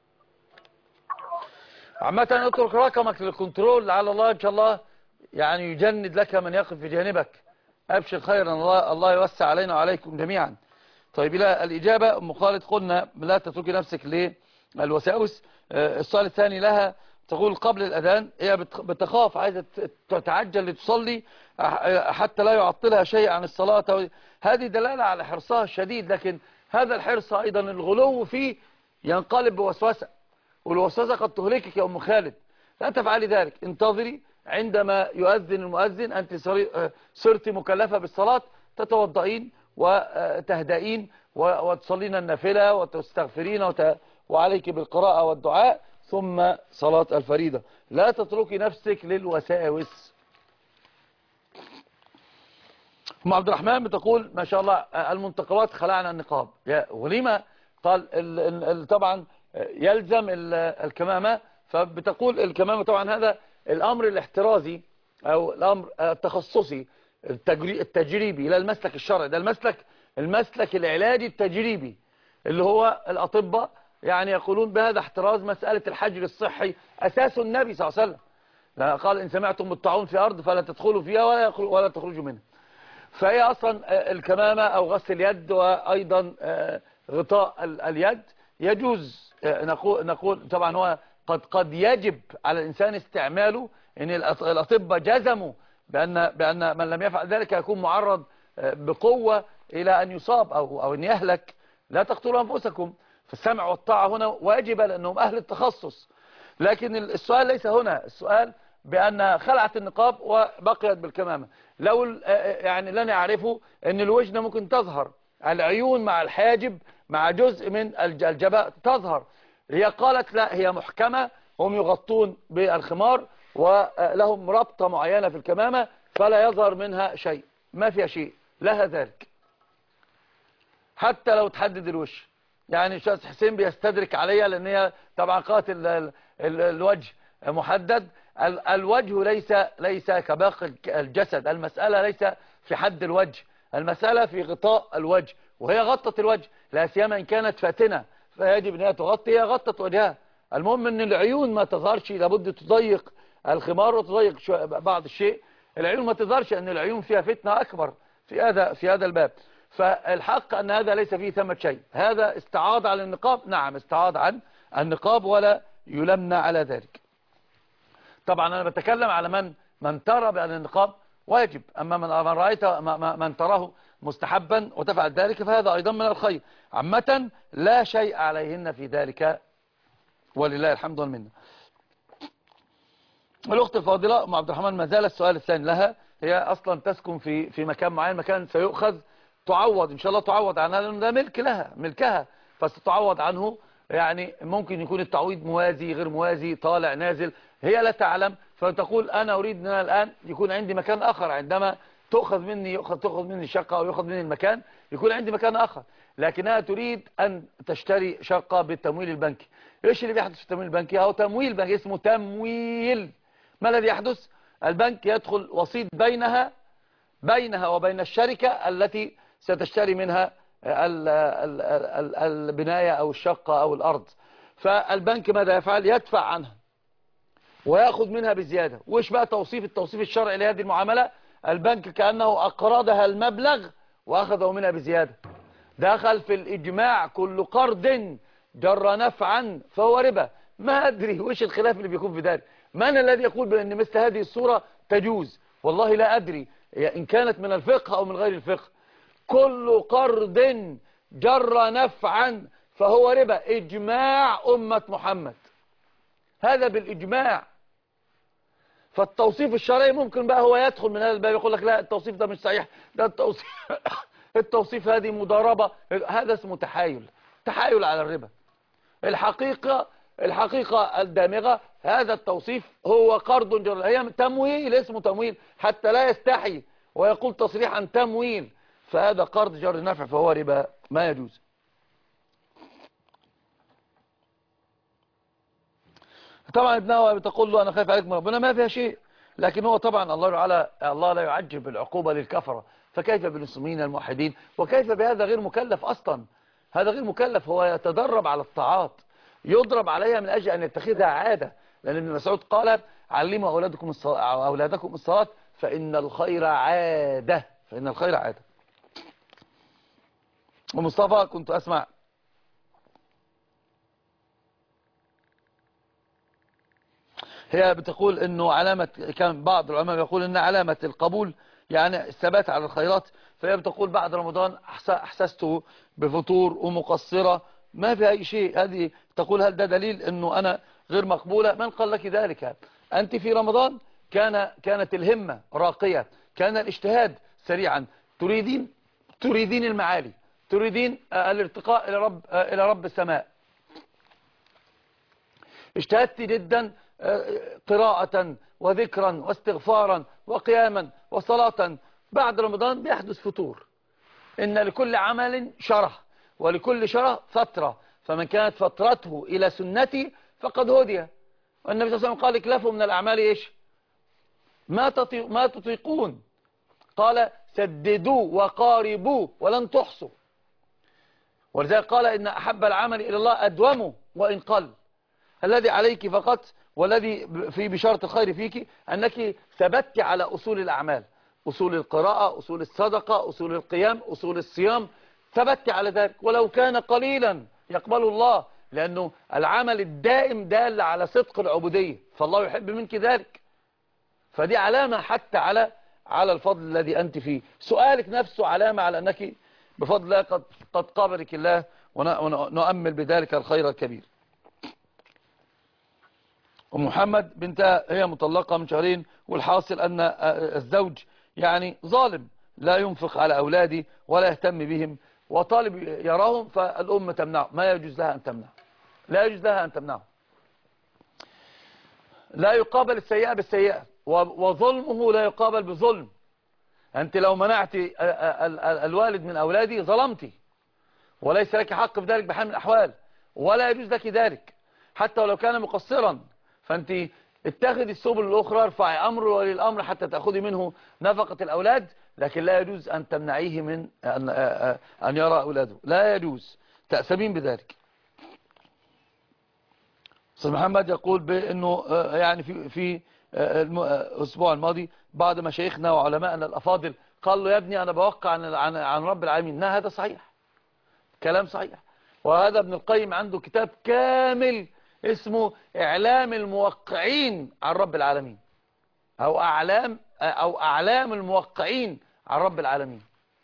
عامه اترك رقمك للكنترول، لعل الله ان شاء الله يعني يجند لك من يقف في جانبك. ابشر خيرا، الله الله يوسع علينا وعليكم جميعا. طيب الى الاجابه. ام خالد، قلنا لا تتركي نفسك للوساوس. السؤال الثاني لها، تقول قبل الأذان هي بتخاف، عايزة تتعجل لتصلي حتى لا يعطلها شيء عن الصلاة. هذه دلالة على حرصها الشديد، لكن هذا الحرص أيضا الغلو فيه ينقلب بوسوسة، والوسوسة قد تهلكك يا أم خالد. لا تفعلي ذلك، انتظري عندما يؤذن المؤذن. أنت صرت مكلفة بالصلاة، تتوضئين وتهدئين وتصلين النافلة وتستغفرين وعليك بالقراءة والدعاء ثم صلاة الفريضة. لا تتركي نفسك للوساوس. ام عبد الرحمن بتقول ما شاء الله المنتقبات خلعنا النقاب. ولما قال ال ال طبعا يلزم الكمامة، فبتقول الكمامة طبعا هذا الأمر الاحترازي أو الأمر التخصصي التجريبي لا المسلك الشرعي، ده المسلك المسلك العلاجي التجريبي اللي هو الأطباء يعني يقولون بهذا احتراز. مسألة الحجر الصحي أساس النبي صلى الله عليه وسلم، قال إن سمعتم بالطاعون في أرض فلا تدخلوا فيها ولا ولا تخرجوا منها. فهي أصلا الكمامة أو غسل اليد وأيضا غطاء اليد يجوز. نقول نقول طبعا هو قد قد يجب على الإنسان استعماله، إن الأطباء جزموا بأن بأن من لم يفعل ذلك يكون معرض بقوة إلى أن يصاب أو أو أن يهلك. لا تقتلوا أنفسكم. فالسمع والطاعة هنا واجبة لأنهم أهل التخصص. لكن السؤال ليس هنا، السؤال بأن خلعت النقاب وبقيت بالكمامة. لو يعني لن يعرفوا أن الوجنة ممكن تظهر، العيون مع الحاجب مع جزء من الجبهة تظهر. هي قالت لا هي محكمة، هم يغطون بالخمار ولهم ربطة معينة في الكمامة فلا يظهر منها شيء، ما فيها شيء لها ذلك حتى لو تحدد الوش. يعني الشخص حسين بيستدرك عليها لأن هي طبعا قاتل الوجه محدد. الوجه ليس ليس كباقي الجسد، المسألة ليس في حد الوجه، المسألة في غطاء الوجه، وهي غطت الوجه لا سيما إن كانت فاتنة فيجب أن هي تغطي. هي غطت وجهها. المهم أن العيون ما تظهرش، لابد تضيق الخمار وتضيق بعض الشيء. العيون ما تظهرش أن العيون فيها فتنة أكبر في هذا في هذا الباب. فالحق أن هذا ليس فيه ثمة شيء. هذا استعاض على النقاب، نعم استعاض عن النقاب ولا يلمنا على ذلك. طبعا أنا بتكلم على من من ترى بأن النقاب واجب، أما من من رأيت من تراه مستحبا وتفعل ذلك فهذا أيضا من الخير. عامة لا شيء عليهن في ذلك ولله الحمد والمنه. الأخت الفاضلة أم عبد الرحمن ما زال السؤال الثاني لها، هي أصلا تسكن في في مكان معين، مكان سيؤخذ تعوض إن شاء الله، تعوض عنها لأن ده ملك لها ملكها، فستتعوض عنه. يعني ممكن يكون التعويض موازي غير موازي طالع نازل، هي لا تعلم، فتقول أنا أريد أن أنا الآن يكون عندي مكان آخر. عندما تأخذ مني يأخذ تأخذ مني شقة أو يأخذ مني المكان يكون عندي مكان آخر، لكنها تريد أن تشتري شقة بالتمويل البنكي. إيش اللي بيحدث في التمويل البنكي؟ هو تمويل بنكي اسمه تمويل. ما الذي يحدث؟ البنك يدخل وسيط بينها بينها وبين الشركة التي ستشتري منها البناية أو الشقة أو الأرض. فالبنك ماذا يفعل؟ يدفع عنها ويأخذ منها بزيادة. وإيش بقى توصيف التوصيف الشرعي لهذه المعاملة؟ البنك كأنه أقرضها المبلغ وأخذه منها بزيادة. دخل في الإجماع كل قرض جر نفعا فهو ربا. ما أدري وإيش الخلاف اللي بيكون في ذلك. من الذي يقول بأن مثل هذه الصورة تجوز؟ والله لا أدري إن كانت من الفقه أو من غير الفقه. كل قرض جر نفعا فهو ربا، إجماع أمة محمد، هذا بالإجماع. فالتوصيف الشرعي ممكن بقى هو يدخل من هذا الباب يقول لك لا التوصيف ده مش صحيح، ده التوصيف التوصيف هذه مضاربة، هذا اسمه تحايل، تحايل على الربا. الحقيقة الحقيقة الدامغة هذا التوصيف هو قرض جر، هي تمويل، اسمه تمويل حتى لا يستحي ويقول تصريحا تمويل، فهذا قرض جر نفع فهو ربا ما يجوز. طبعا ابنها بتقول له أنا خايف عليك من ربنا، ما فيها شيء، لكن هو طبعا الله تعالى الله لا يعجل بالعقوبة للكفرة، فكيف بالمسلمين الموحدين؟ وكيف بهذا غير مكلف أصلا؟ هذا غير مكلف، هو يتدرب على الطاعات، يضرب عليها من أجل أن يتخذها عادة، لأن ابن مسعود قال علموا أولادكم الصلاة أولادكم الصلاة فإن الخير عادة، فإن الخير عادة. ومصطفى كنت أسمع هي بتقول انه علامة، كان بعض العلماء يقول ان علامة القبول يعني الثبات على الخيرات، فهي بتقول بعد رمضان احسست بفطور ومقصرة، ما في اي شيء. هذه تقول هل ده دليل انه انا غير مقبولة؟ من قال لك ذلك؟ انت في رمضان كان كانت الهمة راقية، كان الاجتهاد سريعا، تريدين تريدين المعالي، تريدين الارتقاء الى رب الى رب السماء، اجتهدت جدا قراءة وذكرا واستغفارا وقياما وصلاة. بعد رمضان بيحدث فتور. إن لكل عمل شره ولكل شره فترة، فمن كانت فترته إلى سنتي فقد هدي. والنبي صلى الله عليه وسلم قال اكلفوا من الأعمال إيش؟ ما تطيق ما تطيقون، قال سددوا وقاربوا ولن تحصوا. ولذلك قال إن أحب العمل إلى الله أدومه وإن قل. الذي عليك فقط والذي في بشارة الخير فيك أنك ثبتت على أصول الأعمال، أصول القراءة، أصول الصدقة، أصول القيام، أصول الصيام، ثبتت على ذلك ولو كان قليلا يقبل الله، لأنه العمل الدائم دال على صدق العبودية، فالله يحب منك ذلك. فدي علامة حتى على على الفضل الذي أنت فيه. سؤالك نفسه علامة على أنك بفضل الله قد قد قابلك الله، ونؤمل بذلك الخير الكبير. ومحمد بنتها هي مطلقة من شهرين، والحاصل أن الزوج يعني ظالم، لا ينفق على أولادي ولا يهتم بهم، وطالب يراهم، فالأم تمنعه، ما يجوز لها أن تمنعه، لا يجوز لها أن تمنعه. لا يقابل السيئة بالسيئة، وظلمه لا يقابل بظلم. أنت لو منعت الوالد من أولادي ظلمتي، وليس لك حق في ذلك بحال من الأحوال، ولا يجوز لك ذلك حتى ولو كان مقصرا. فأنت اتخذي السبل الأخرى، ارفعي أمر ولي الأمر حتى تأخذي منه نفقة الأولاد، لكن لا يجوز أن تمنعيه من أن, أن يرى أولاده، لا يجوز، تأسمين بذلك. أستاذ محمد يقول بأنه يعني في في الأسبوع الماضي بعض مشايخنا وعلماءنا الأفاضل قال له يا ابني أنا بوقع عن, عن, عن رب العالمين. لا، هذا صحيح، كلام صحيح. وهذا ابن القيم عنده كتاب كامل اسمه إعلام الموقعين عن رب العالمين، أو أعلام أو أعلام الموقعين عن رب العالمين.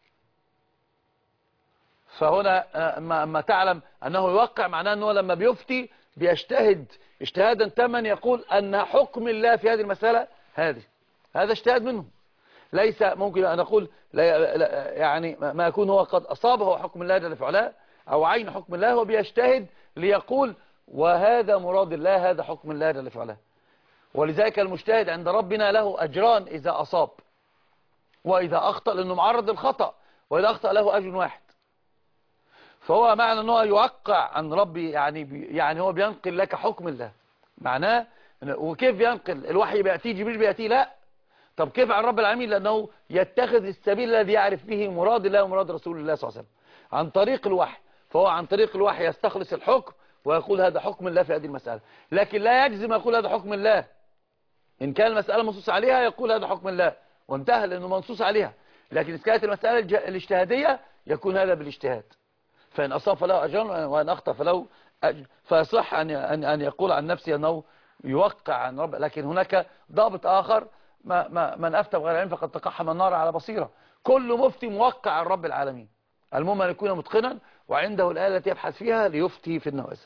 فهنا ما تعلم أنه يوقع معناه أنه لما بيفتي بيجتهد اجتهادا تاما، يقول أن حكم الله في هذه المسألة هذه هذا اجتهاد منه. ليس ممكن أن نقول لا لا يعني ما يكون هو قد أصابه حكم الله جل في علاه أو عين حكم الله، هو بيجتهد ليقول وهذا مراد الله، هذا حكم الله جل في علاه. ولذلك المجتهد عند ربنا له أجران إذا أصاب وإذا أخطأ، لأنه معرض للخطأ، وإذا أخطأ له أجر واحد. فهو معنى أنه يوقع عن ربي يعني يعني هو بينقل لك حكم الله، معناه. وكيف ينقل؟ الوحي بيأتي، جبريل بيأتي؟ لا. طب كيف عن رب العالمين؟ لأنه يتخذ السبيل الذي يعرف به مراد الله ومراد رسول الله صلى الله عليه وسلم عن طريق الوحي. فهو عن طريق الوحي يستخلص الحكم ويقول هذا حكم الله في هذه المسألة، لكن لا يجزم يقول هذا حكم الله. إن كان المسألة منصوص عليها يقول هذا حكم الله وانتهى لأنه منصوص عليها، لكن إذا كانت المسألة الاجتهادية يكون هذا بالاجتهاد، فإن أصاب فله أجر وإن أخطأ فله أجر. فيصح أن أن يقول عن نفسه أنه يوقع عن رب، لكن هناك ضابط آخر، ما ما من أفتى بغير علم فقد تقحم النار على بصيرة. كل مفتي موقع عن رب العالمين، المهم أن يكون متقنا وعنده الآلة التي يبحث فيها ليفتي في النوازل.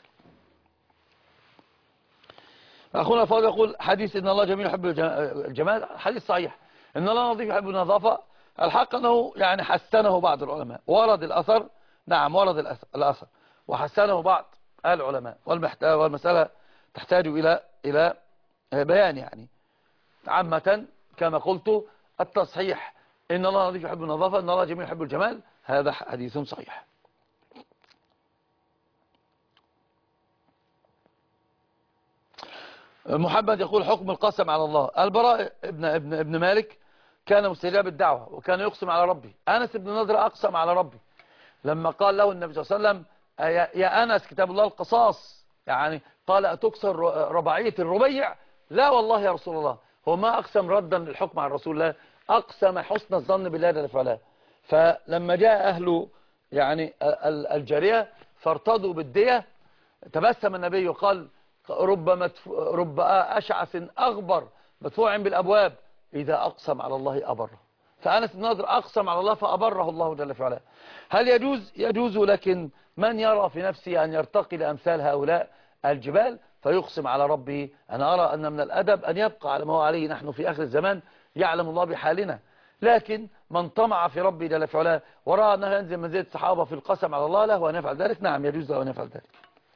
أخونا الفاضل يقول حديث إن الله جميل يحب الجمال، حديث صحيح. إن الله نظيف يحب النظافة، الحق أنه يعني حسنه بعض العلماء، ورد الأثر، نعم ورد الأثر وحسنه بعض العلماء، والمسألة تحتاج إلى إلى بيان يعني. عامة كما قلت التصحيح إن الله نظيف يحب النظافة، إن الله جميل يحب الجمال، هذا حديث صحيح. محمد يقول حكم القسم على الله. البراء ابن ابن ابن مالك كان مستجاب الدعوة وكان يقسم على ربه. أنس بن نضر أقسم على ربه لما قال له النبي صلى الله عليه وسلم يا أنس كتاب الله القصاص، يعني قال أتكسر رباعية الربيع؟ لا والله يا رسول الله. هو ما أقسم ردا للحكم على رسول الله، أقسم حسن الظن بالله جل وعلا. فلما جاء أهل يعني الجارية فارتضوا بالدية، تبسم النبي وقال رب, مدف... رب أشعث أغبر مدفوع بالأبواب إذا أقسم على الله أبره. فأنس بن نضر أقسم على الله فأبره الله جل وعلا. هل يجوز؟ يجوز، لكن من يرى في نفسه أن يرتقي لأمثال هؤلاء الجبال فيقسم على ربه؟ أنا أرى أن من الأدب أن يبقى على ما هو عليه. نحن في آخر الزمان يعلم الله بحالنا، لكن من طمع في ربه جل وعلا ورأى أنه ينزل منزلة الصحابة في القسم على الله له أن يفعل ذلك، نعم يجوز له أن يفعل ذلك.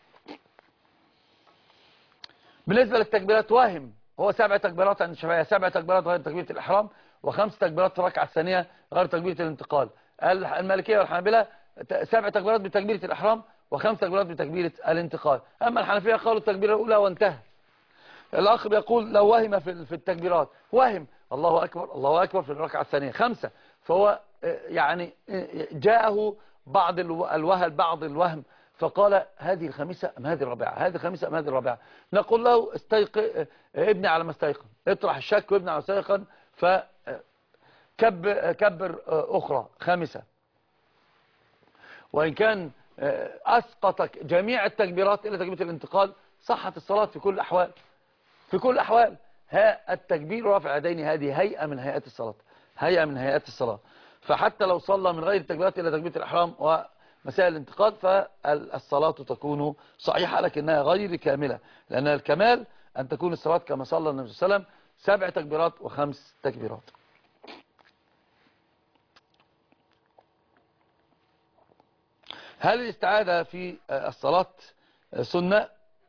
بالنسبة للتكبيرات واهم، هو سبع تكبيرات عند الشافعية، سبع تكبيرات غير تكبيرة الإحرام، وخمس تكبيرات في الركعة الثانية غير تكبيرة الانتقال. المالكية والحنابلة سبع تكبيرات بتكبيرة الإحرام وخمس تكبيرات بتكبيرة الانتقال. أما الحنفية قالوا التكبيرة الأولى وانتهى. الأخ بيقول لو وهم في التكبيرات، وهم الله أكبر الله أكبر في الركعة الثانية خمسة، فهو يعني جاءه بعض الوهل بعض الوهم فقال هذه الخامسة أم هذه الرابعة، هذه الخامسة أم هذه الرابعة. نقول له استيقظ، ابني على ما استيقن، اطرح الشك وابني على ما استيقن، فكبر أخرى خامسة. وإن كان أسقطك جميع التكبيرات إلى تكبيرة الانتقال صحت الصلاة في كل الأحوال، في كل الأحوال. ها التكبير رافع يدين هذه هيئة من هيئات الصلاة، هيئة من هيئات الصلاة. فحتى لو صلى من غير التكبيرات إلى تكبيرة الإحرام ومسائل الانتقال فالصلاة تكون صحيحة، لكنها غير كاملة، لأن الكمال أن تكون الصلاة كما صلى النبي صلى الله عليه وسلم سبع تكبيرات وخمس تكبيرات. هل الاستعاذة في الصلاة سنة؟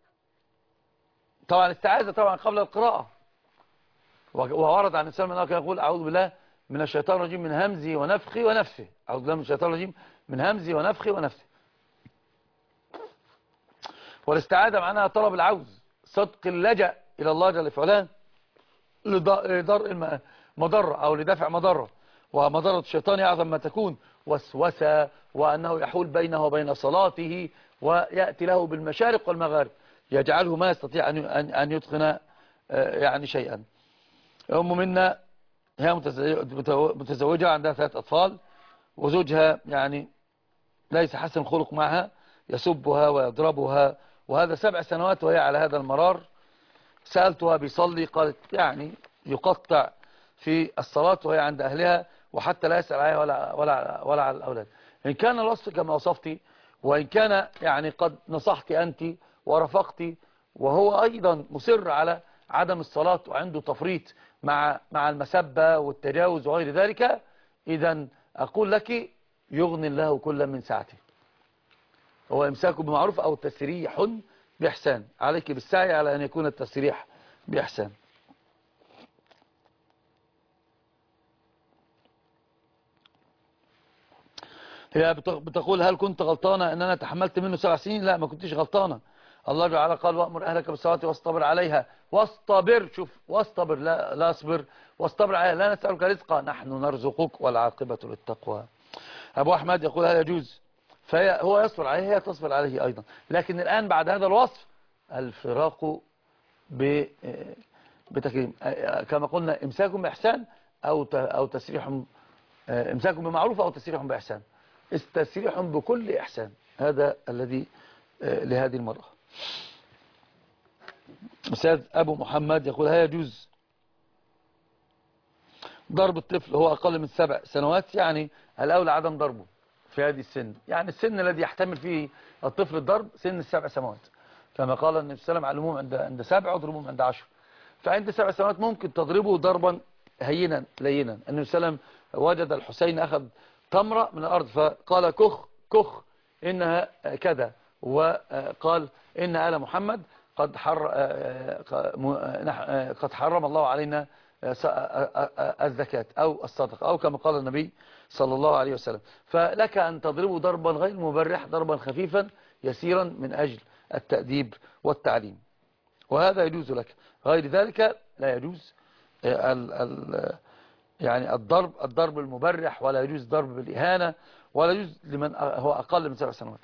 طبعا الاستعاذة طبعا قبل القراءة، وورد عن السلام أنه كان يقول أعوذ بالله من الشيطان الرجيم من همزه ونفخه ونفثه، أعوذ بالله من الشيطان الرجيم من همزه ونفخه ونفثه. والاستعاذة معناها طلب العوز، صدق اللجأ إلى الله جل وعلا لدرء مضرة أو لدفع مضرة، ومضرة الشيطان يعظم ما تكون وسوسة، وأنه يحول بينه وبين صلاته ويأتي له بالمشارق والمغارب يجعله ما يستطيع أن يتقن يعني شيئا. أم منا هي متزوجة عندها ثلاث أطفال، وزوجها يعني ليس حسن خلق معها، يسبها ويضربها، وهذا سبع سنوات وهي على هذا المرار. سألتها بيصلي، قالت يعني يقطع في الصلاة وهي عند أهلها، وحتى لا يسأل عليها ولا, ولا, ولا على الأولاد. إن كان الوصف كما وصفتي، وإن كان يعني قد نصحت أنت ورفقت، وهو أيضا مصر على عدم الصلاة وعنده تفريط مع مع المسبة والتجاوز وغير ذلك، إذا أقول لك يغني الله كل من سعته. هو إمساك بمعروف أو تسريح بإحسان، عليك بالسعي على أن يكون التسريح بإحسان. هي بتقول هل كنت غلطانة أن أنا تحملت منه سبع سنين؟ لا، ما كنتش غلطانة. الله تعالى قال وأمر أهلك بالصلاة واصطبر عليها. واصطبر، شوف، واصطبر، لا لا اصبر، واصطبر عليها. لا نسألك رزقا، نحن نرزقك والعاقبة للتقوى. أبو أحمد يقول هل يجوز؟ فهو يصبر عليه، هي تصبر عليه أيضا. لكن الآن بعد هذا الوصف الفراق بتكريم، كما قلنا إمساك بإحسان أو أو تسريح، إمساك بمعروف أو تسريح بإحسان. استسريح بكل إحسان، هذا الذي لهذه المرة. أستاذ أبو محمد يقول هل يجوز ضرب الطفل هو أقل من سبع سنوات؟ يعني الأولى عدم ضربه في هذه السن، يعني السن الذي يحتمل فيه الطفل الضرب سن السبع سنوات، كما قال النبي صلى الله عليه وسلم علموهم عند عند سبع واضربوهم عند عشر. فعند سبع سنوات ممكن تضربه ضربا هينا لينا. النبي صلى الله عليه وسلم وجد الحسين أخذ تمرة من الأرض فقال كخ كخ إنها كذا، وقال إن آل محمد قد حر قد حرم الله علينا الزكاة أو الصدقة، أو كما قال النبي صلى الله عليه وسلم. فلك أن تضربه ضربا غير مبرح، ضربا خفيفا يسيرا من أجل التأديب والتعليم، وهذا يجوز لك. غير ذلك لا يجوز ال ال يعني الضرب الضرب المبرح، ولا يجوز ضرب بالإهانة، ولا يجوز لمن هو أقل من سبع سنوات.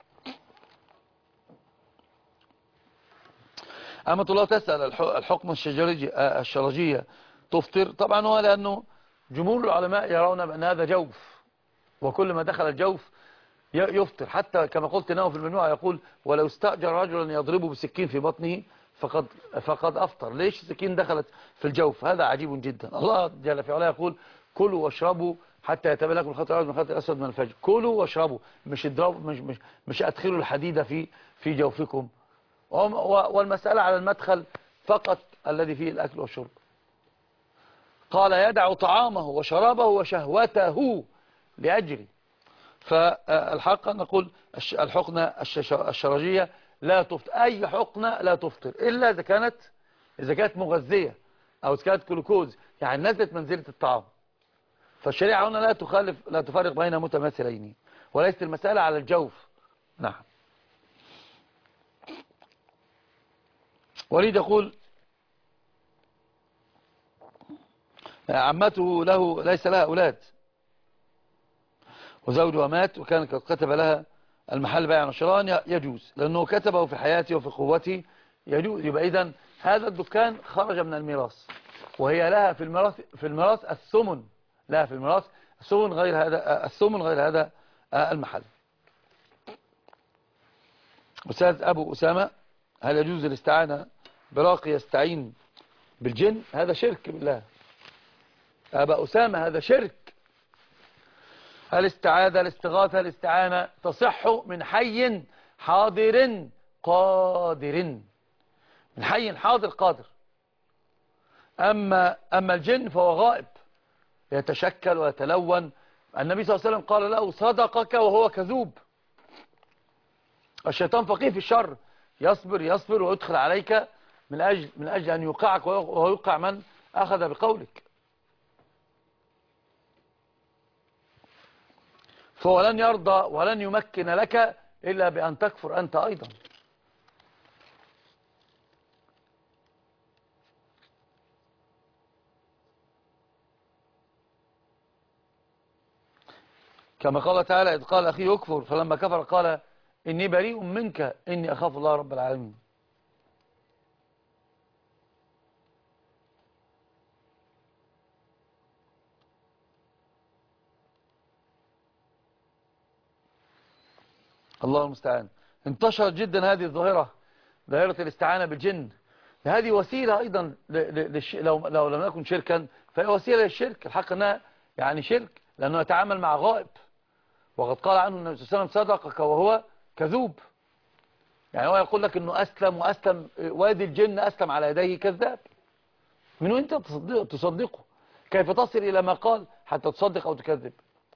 أما الله تسأل الحكم الشرجية تفطر؟ طبعا هو لأنه جمهور العلماء يرون بأن هذا جوف، وكل ما دخل الجوف يفطر. حتى كما قلت انه في المجموعة يقول ولو استأجر رجلا يضربه بسكين في بطنه فقد فقد أفطر. ليش السكين دخلت في الجوف؟ هذا عجيب جدا. الله جل في علاه يقول كلوا واشربوا حتى يتبين لكم الخيط الأبيض من الخيط الأسود من الفجر. كلوا واشربوا، مش اضربوا، مش مش مش ادخلوا الحديد في في جوفكم. والمسألة على المدخل فقط الذي فيه الأكل والشرب. قال يدع طعامه وشرابه وشهوته لأجري. فالحق نقول الحقنة الشرجية لا تفطر، أي حقنة لا تفطر إلا إذا كانت إذا كانت مغذية أو إذا كانت جلوكوز، يعني نزلت منزلة الطعام. فالشريعة هنا لا تخالف لا تفرق بين متماثلين، وليست المسألة على الجوف. نعم. وليد يقول عمته له ليس لها أولاد وزوجها مات وكان قد كتب لها المحل بيع وشراء، يجوز لأنه كتبه في حياته وفي قوته، يجوز. يبقى إذن هذا الدكان خرج من الميراث، وهي لها في الميراث في الميراث الثمن، لها في الميراث الثمن غير هذا الثمن غير هذا المحل. أستاذ أبو أسامة هل يجوز الاستعانة براقي يستعين بالجن؟ هذا شرك بالله. أبا أسامة هذا شرك. الاستعاذة الاستغاثة الاستعانة تصح من حي حاضر قادر، من حي حاضر قادر. أما, أما الجن فهو غائب يتشكل ويتلون. النبي صلى الله عليه وسلم قال له صدقك وهو كذوب. الشيطان فقيه في الشر، يصبر يصبر ويدخل عليك من أجل, من أجل أن يوقعك ويوقع من أخذ بقولك. فهو لن يرضى ولن يمكن لك إلا بأن تكفر أنت أيضا. كما قال تعالى إذ قال أخي يكفر فلما كفر قال إني بريء منك إني أخاف الله رب العالمين. الله المستعان. انتشرت جدا هذه الظاهرة، ظاهرة الاستعانة بالجن. هذه وسيلة أيضا للش... لو... لو لم يكن شركا فهي وسيلة للشرك. الحق أنها يعني شرك لأنه يتعامل مع غائب، وقد قال عنه النبي صلى الله عليه وسلم صدقك وهو كذوب. يعني هو يقول لك أنه أسلم وأسلم وادي الجن أسلم على يديه كذاب. من وانت تصدق تصدقه؟ كيف تصل إلى ما قال حتى تصدق أو تكذب؟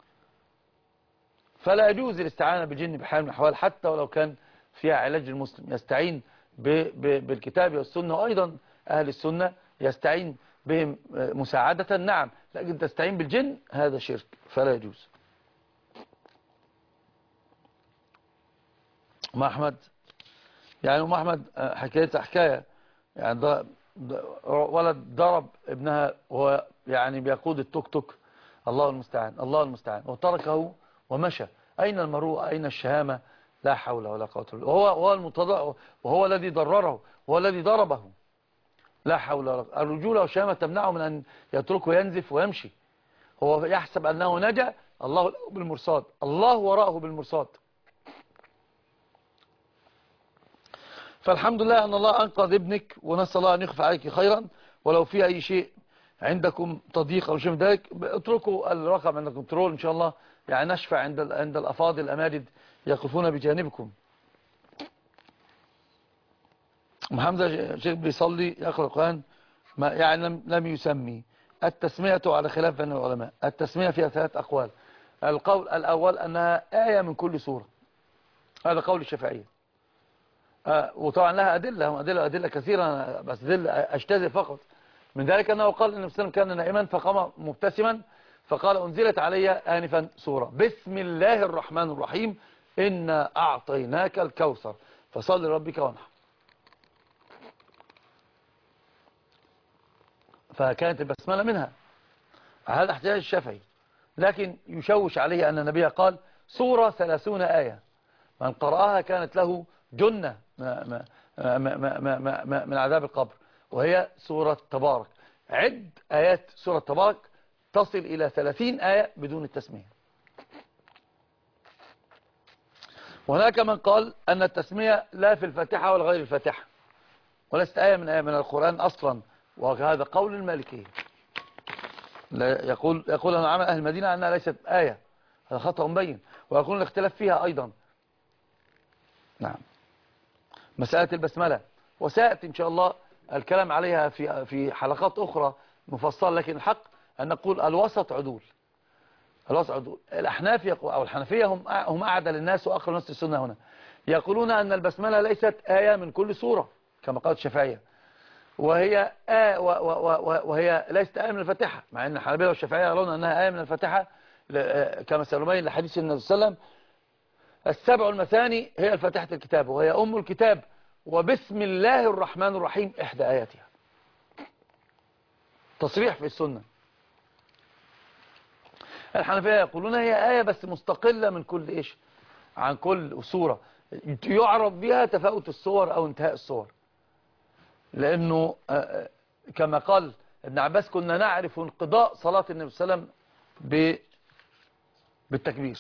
فلا يجوز الاستعانة بالجن بحال من الأحوال، حتى ولو كان فيها علاج المسلم. يستعين ب ب بالكتاب والسنة، وأيضا أهل السنة يستعين بهم مساعدة، نعم، لكن تستعين بالجن هذا شرك فلا يجوز. أم أحمد يعني أم أحمد حكايتها حكاية، يعني ولد ضرب ابنها وهو يعني بيقود التوك توك، الله المستعان الله المستعان، وتركه ومشى. أين المروءة؟ أين الشهامة؟ لا حول ولا قوة إلا بالله. وهو هو المتضع، وهو الذي ضرره، وهو الذي ضربه. لا حول ولا قوة. الرجولة والشهامة تمنعه من أن يتركه ينزف ويمشي. هو يحسب أنه نجا، الله له بالمرصاد، الله وراءه بالمرصاد. فالحمد لله أن الله أنقذ ابنك، ونسأل الله أن يخفى عليك خيرا. ولو في أي شيء عندكم تضييق أو شيء من ذلك اتركوا الرقم عند الكنترول إن شاء الله، يعني نشفع عند عند الأفاضل الأماجد يقفون بجانبكم. محمد شيخ بيصلي يقرأ القرآن يعني لم, لم يسمي. التسمية على خلاف بين العلماء، التسمية فيها ثلاث أقوال. القول الأول أنها آية من كل سورة، هذا قول الشافعية، آه وطبعا لها أدلة أدلة أدلة كثيرة، بس أدلة أجتزئ فقط من ذلك أنه قال إن النبي كان نائما فقام مبتسما فقال أنزلت علي آنفا سورة بسم الله الرحمن الرحيم إنا أعطيناك الكوثر فصل لربك وانحر. فكانت البسملة منها، هذا احتجاج الشافعي، لكن يشوش عليه أن النبي قال سورة ثلاثون آية من قرأها كانت له جنة من عذاب القبر، وهي سورة تبارك. عد آيات سورة تبارك تصل إلى ثلاثين آية بدون التسمية. وهناك من قال أن التسمية لا في الفاتحة ولا غير الفاتحة، ولست آية من آية من القرآن أصلا، وهذا قول المالكية. يقول يقول أن عمل أهل المدينة أنها ليست آية، هذا خطأ مبين، ويكون الاختلاف فيها أيضا. نعم. مسألة البسملة وسيأتي إن شاء الله الكلام عليها في في حلقات أخرى مفصلة، لكن الحق أن نقول الوسط عدول. الوسط عدول. الأحناف يقول أو الحنفية هم هم أعدل الناس وأقل الناس السنة هنا، يقولون أن البسملة ليست آية من كل سورة كما قالت الشافعية، وهي آية وهي ليست آية من الفاتحة، مع أن الحنابلة والشافعية يرون أنها آية من الفاتحة كما سنبين لحديث النبي صلى الله عليه وسلم السبع المثاني هي الفاتحة الكتاب وهي أم الكتاب وبسم الله الرحمن الرحيم إحدى آياتها. تصريح في السنة. الحنفية يقولون هي آية بس مستقلة من كل إيش عن كل سورة، يعرف بها تفاوت الصور أو انتهاء الصور، لأنه كما قال ابن عباس كنا نعرف انقضاء صلاة النبي صلى الله عليه وسلم بالتكبير.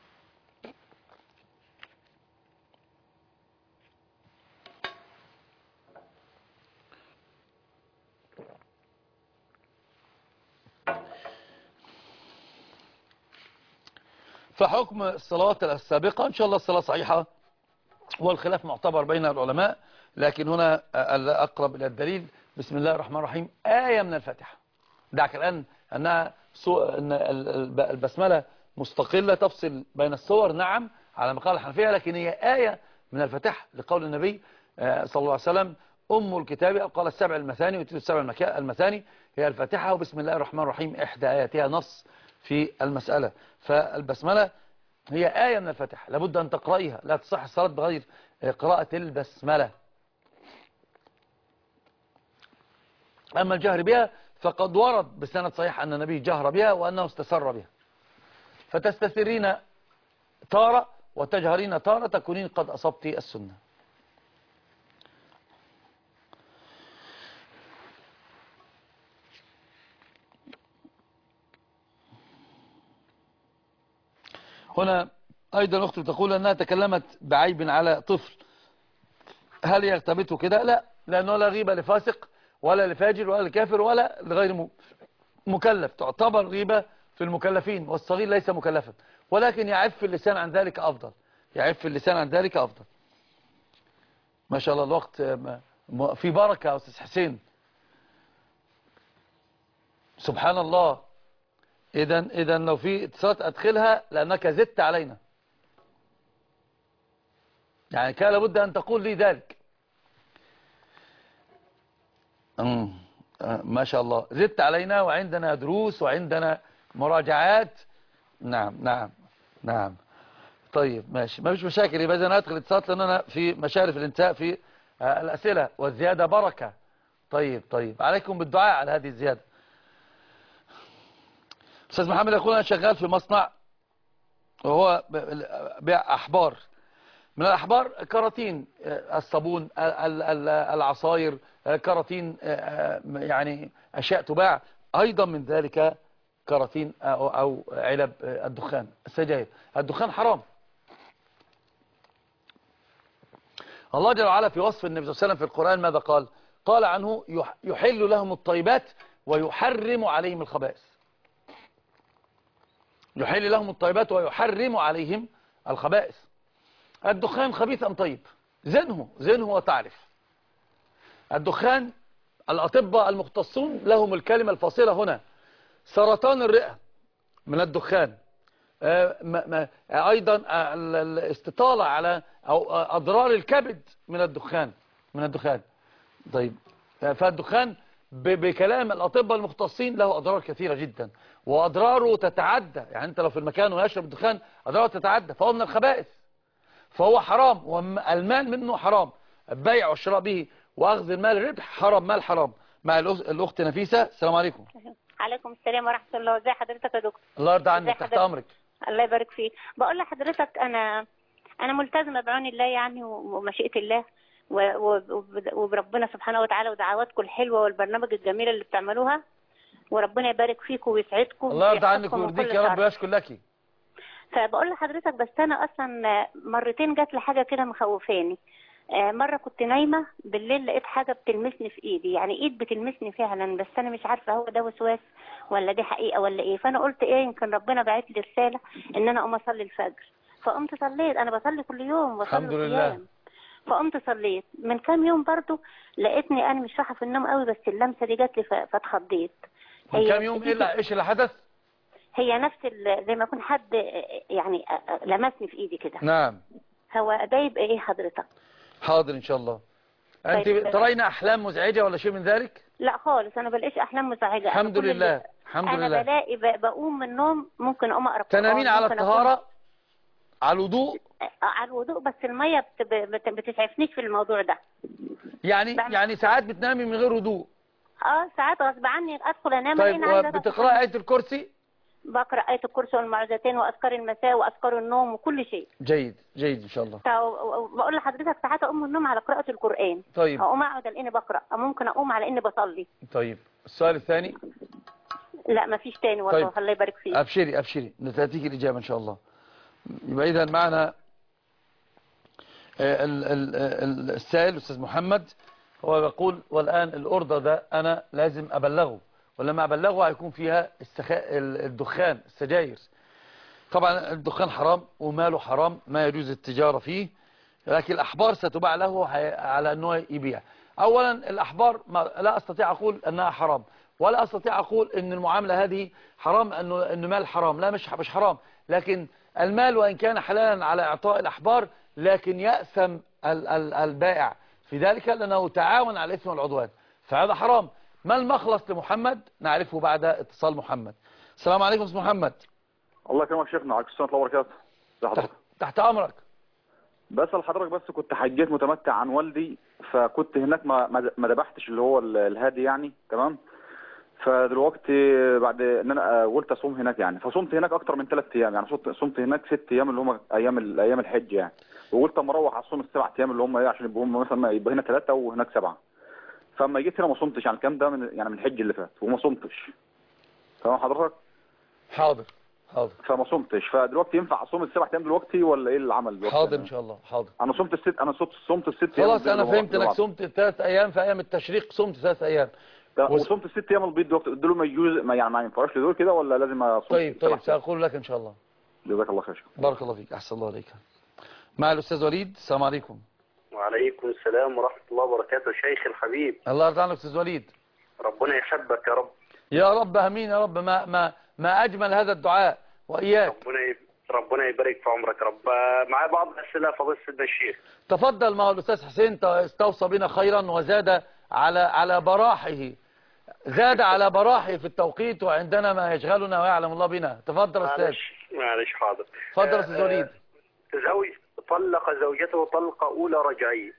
فحكم الصلوات السابقة إن شاء الله الصلاة صحيحة، والخلاف معتبر بين العلماء، لكن هنا الأقرب إلى الدليل بسم الله الرحمن الرحيم آية من الفاتحة. دعك الآن أنها أن البسملة مستقلة تفصل بين الصور، نعم على ما قال الحنفية، لكن هي آية من الفاتحة لقول النبي صلى الله عليه وسلم أم الكتاب، أو قال السبع المثاني وتلك السبع المثاني هي الفاتحة وبسم الله الرحمن الرحيم إحدى آياتها، نص في المسألة. فالبسملة هي آية من الفاتحة لابد أن تقرأيها، لا تصح الصلاة بغير قراءة البسملة. أما الجهر بها فقد ورد بسند صحيح أن النبي جهر بها وأنه استسر بها، فتستسرين تارة وتجهرين تارة تكونين قد أصبت السنة. هنا أيضا أختي تقول أنها تكلمت بعيب على طفل، هل يرتبطه كده؟ لا، لأنه لا غيبة لفاسق ولا لفاجر ولا لكافر ولا لغير مكلف، تعتبر غيبة في المكلفين والصغير ليس مكلفا، ولكن يعف اللسان عن ذلك أفضل، يعف اللسان عن ذلك أفضل. ما شاء الله الوقت في بركة يا أستاذ حسين. سبحان الله. اذا اذا لو في اتصالات ادخلها لانك زدت علينا، يعني كان لابد ان تقول لي ذلك. امم ما شاء الله زدت علينا، وعندنا دروس وعندنا مراجعات. نعم نعم نعم. طيب ماشي، ما فيش مشاكل. يبقى اذا ادخل اتصالات لان انا في مشارف الانتهاء في الاسئله، والزياده بركه. طيب طيب، عليكم بالدعاء على هذه الزياده. استاذ محمد يقول انا شغال في مصنع وهو بيع احبار. من الاحبار كراتين الصابون، العصاير، كراتين يعني اشياء تباع. ايضا من ذلك كراتين او, أو علب الدخان، السجاير. الدخان حرام. الله جل وعلا في وصف النبي صلى الله عليه وسلم في القرآن ماذا قال؟ قال عنه يحل لهم الطيبات ويحرم عليهم الخبائث. يحل لهم الطيبات ويحرم عليهم الخبائث. الدخان خبيث أم طيب؟ زنه زنه وتعرف. الدخان الأطباء المختصون لهم الكلمة الفاصلة هنا. سرطان الرئة من الدخان. أيضا الاستطالة على أو أضرار الكبد من الدخان من الدخان. طيب، فالدخان بكلام الأطباء المختصين له أضرار كثيرة جدا، وأضراره تتعدى. يعني أنت لو في المكان ويشرب الدخان أضراره تتعدى، فهو من الخبائث، فهو حرام، والمال منه حرام. البيع والشراء به وأخذ المال ربح حرام، مال حرام. مع الأخت نفيسة. السلام عليكم. عليكم السلام ورحمة الله. ازي حضرتك يا دكتور؟ الله يرضى عنك، تحت أمرك. الله يبارك فيك. بقول لحضرتك أنا أنا ملتزمة بعون الله يعني ومشيئة الله وبربنا سبحانه وتعالى ودعواتكم الحلوة والبرنامج الجميل اللي بتعملوها، وربنا يبارك فيكم ويسعدكم. الله يرضى عنك ويرضيك يا رب ويشكر لك. فبقول لحضرتك بس أنا أصلا مرتين جات لي حاجة كده مخوفاني. مرة كنت نايمة بالليل لقيت حاجة بتلمسني في ايدي، يعني ايد بتلمسني فعلا، بس انا مش عارفة هو ده وسواس ولا دي حقيقة ولا ايه. فانا قلت ايه، يمكن ربنا بعت لي رسالة ان انا اقوم اصلي الفجر. فقمت صليت. انا بصلي كل يوم الحمد لله. فقمت صليت. من كام يوم برضو لقيتني انا مش رايحة في النوم قوي، بس اللمسة دي جات لي فاتخضيت. من كام يوم ايه ايش اللي حدث؟ هي نفس زي ما يكون حد يعني لمسني في ايدي كده. نعم. هو ده يبقى ايه حضرتك؟ حاضر ان شاء الله. انت طيب. ترين احلام مزعجه ولا شيء من ذلك؟ لا خالص، انا بلاقيش احلام مزعجه. الحمد لله الحمد أنا لله. انا بلاقي بقوم من النوم ممكن اقوم اقرا. تنامين على الطهاره أكون... على الوضوء؟ على الوضوء، بس الميه بت... بت... بتسعفنيش في الموضوع ده. يعني بعمل... يعني ساعات بتنامي من غير وضوء؟ اه ساعات غصب عني ادخل انام. طيب بتقراي ايه الكرسي؟ بقرأ آية الكرسي والمعوذتين وأذكار المساء وأذكار النوم وكل شيء. جيد جيد إن شاء الله. بقول لحضرتك ساعات أقوم من النوم على قراءة القرآن. طيب. أقوم أقعد على إني بقرأ، أو ممكن أقوم على إني بصلي. طيب السؤال الثاني؟ لا ما فيش تاني والله. طيب. الله يبارك فيك. أبشري أبشري تأتيك الإجابة إن شاء الله. يبقى إذا معنا السائل الأستاذ محمد، هو يقول والآن الأوردر ده أنا لازم أبلغه، ولما أبلغه هيكون فيها السخاء الدخان السجاير. طبعا الدخان حرام وماله حرام، ما يجوز التجارة فيه، لكن الأحبار ستباع له على أنه يبيع. أولا الأحبار لا أستطيع أقول أنها حرام، ولا أستطيع أقول أن المعاملة هذه حرام، أنه أنه مال حرام. لا مش مش حرام، لكن المال وإن كان حلالا على إعطاء الأحبار لكن يأثم البائع في ذلك لأنه تعاون على الإثم والعدوان، فهذا حرام. ما المخلص لمحمد نعرفه بعد اتصال محمد. السلام عليكم استاذ محمد. الله يكرمك شيخنا. عليكم السلام ورحمه الله وبركاته. تحت, تحت امرك. بسأل حضرتك بس كنت حجيت متمتع عن والدي، فكنت هناك ما ما ذبحتش اللي هو الهادي يعني، تمام. فدلوقتي بعد ان انا قلت اصوم هناك يعني، فصمت هناك اكتر من ثلاث ايام يعني، صمت هناك ست ايام اللي هم ايام الايام الحج يعني، وقلت اما اروح اصوم السبع ايام اللي هم ايه عشان يبقوا هم مثلا يبقى هنا ثلاثه وهناك سبعه. فاما جيت هنا ما صمتش يعني، الكلام ده من يعني من الحج اللي فات وما صمتش. تمام حضرتك؟ حاضر حاضر. فما صمتش، فدلوقتي ينفع اصوم السبع ايام دلوقتي ولا ايه العمل دلوقتي؟ حاضر ان شاء الله. حاضر. انا صمت الست انا صمت صمت الست ايام. خلاص انا فهمت انك صمت ثلاث ايام في ايام التشريق، صمت ثلاث ايام وصمت الست ايام البيض دلوقتي. دول ما يجوز ما يعني ما ينفعوش لدول كده ولا لازم اصوم؟ طيب طيب ساقول لك ان شاء الله. جزاك الله خير. بارك الله فيك. احسن الله عليك. مع الاستاذ وليد. السلام عليكم. وعليكم السلام ورحمة الله وبركاته. شيخ الحبيب. الله يرضى عنك استاذ وليد. ربنا يحبك يا رب. يا رب امين يا رب. ما ما ما اجمل هذا الدعاء واياك. ربنا يب... ربنا يبارك في عمرك يا رب. معايا بعض الاسئله فضيله سيدنا الشيخ. تفضل. ما هو الاستاذ حسين استوصى بنا خيرا وزاد على على براحه، زاد على براحه في التوقيت، وعندنا ما يشغلنا ويعلم الله بنا. تفضل استاذ. معلش معلش حاضر. تفضل يا استاذ وليد. زوج طلق زوجته طلقه اولى رجعيه.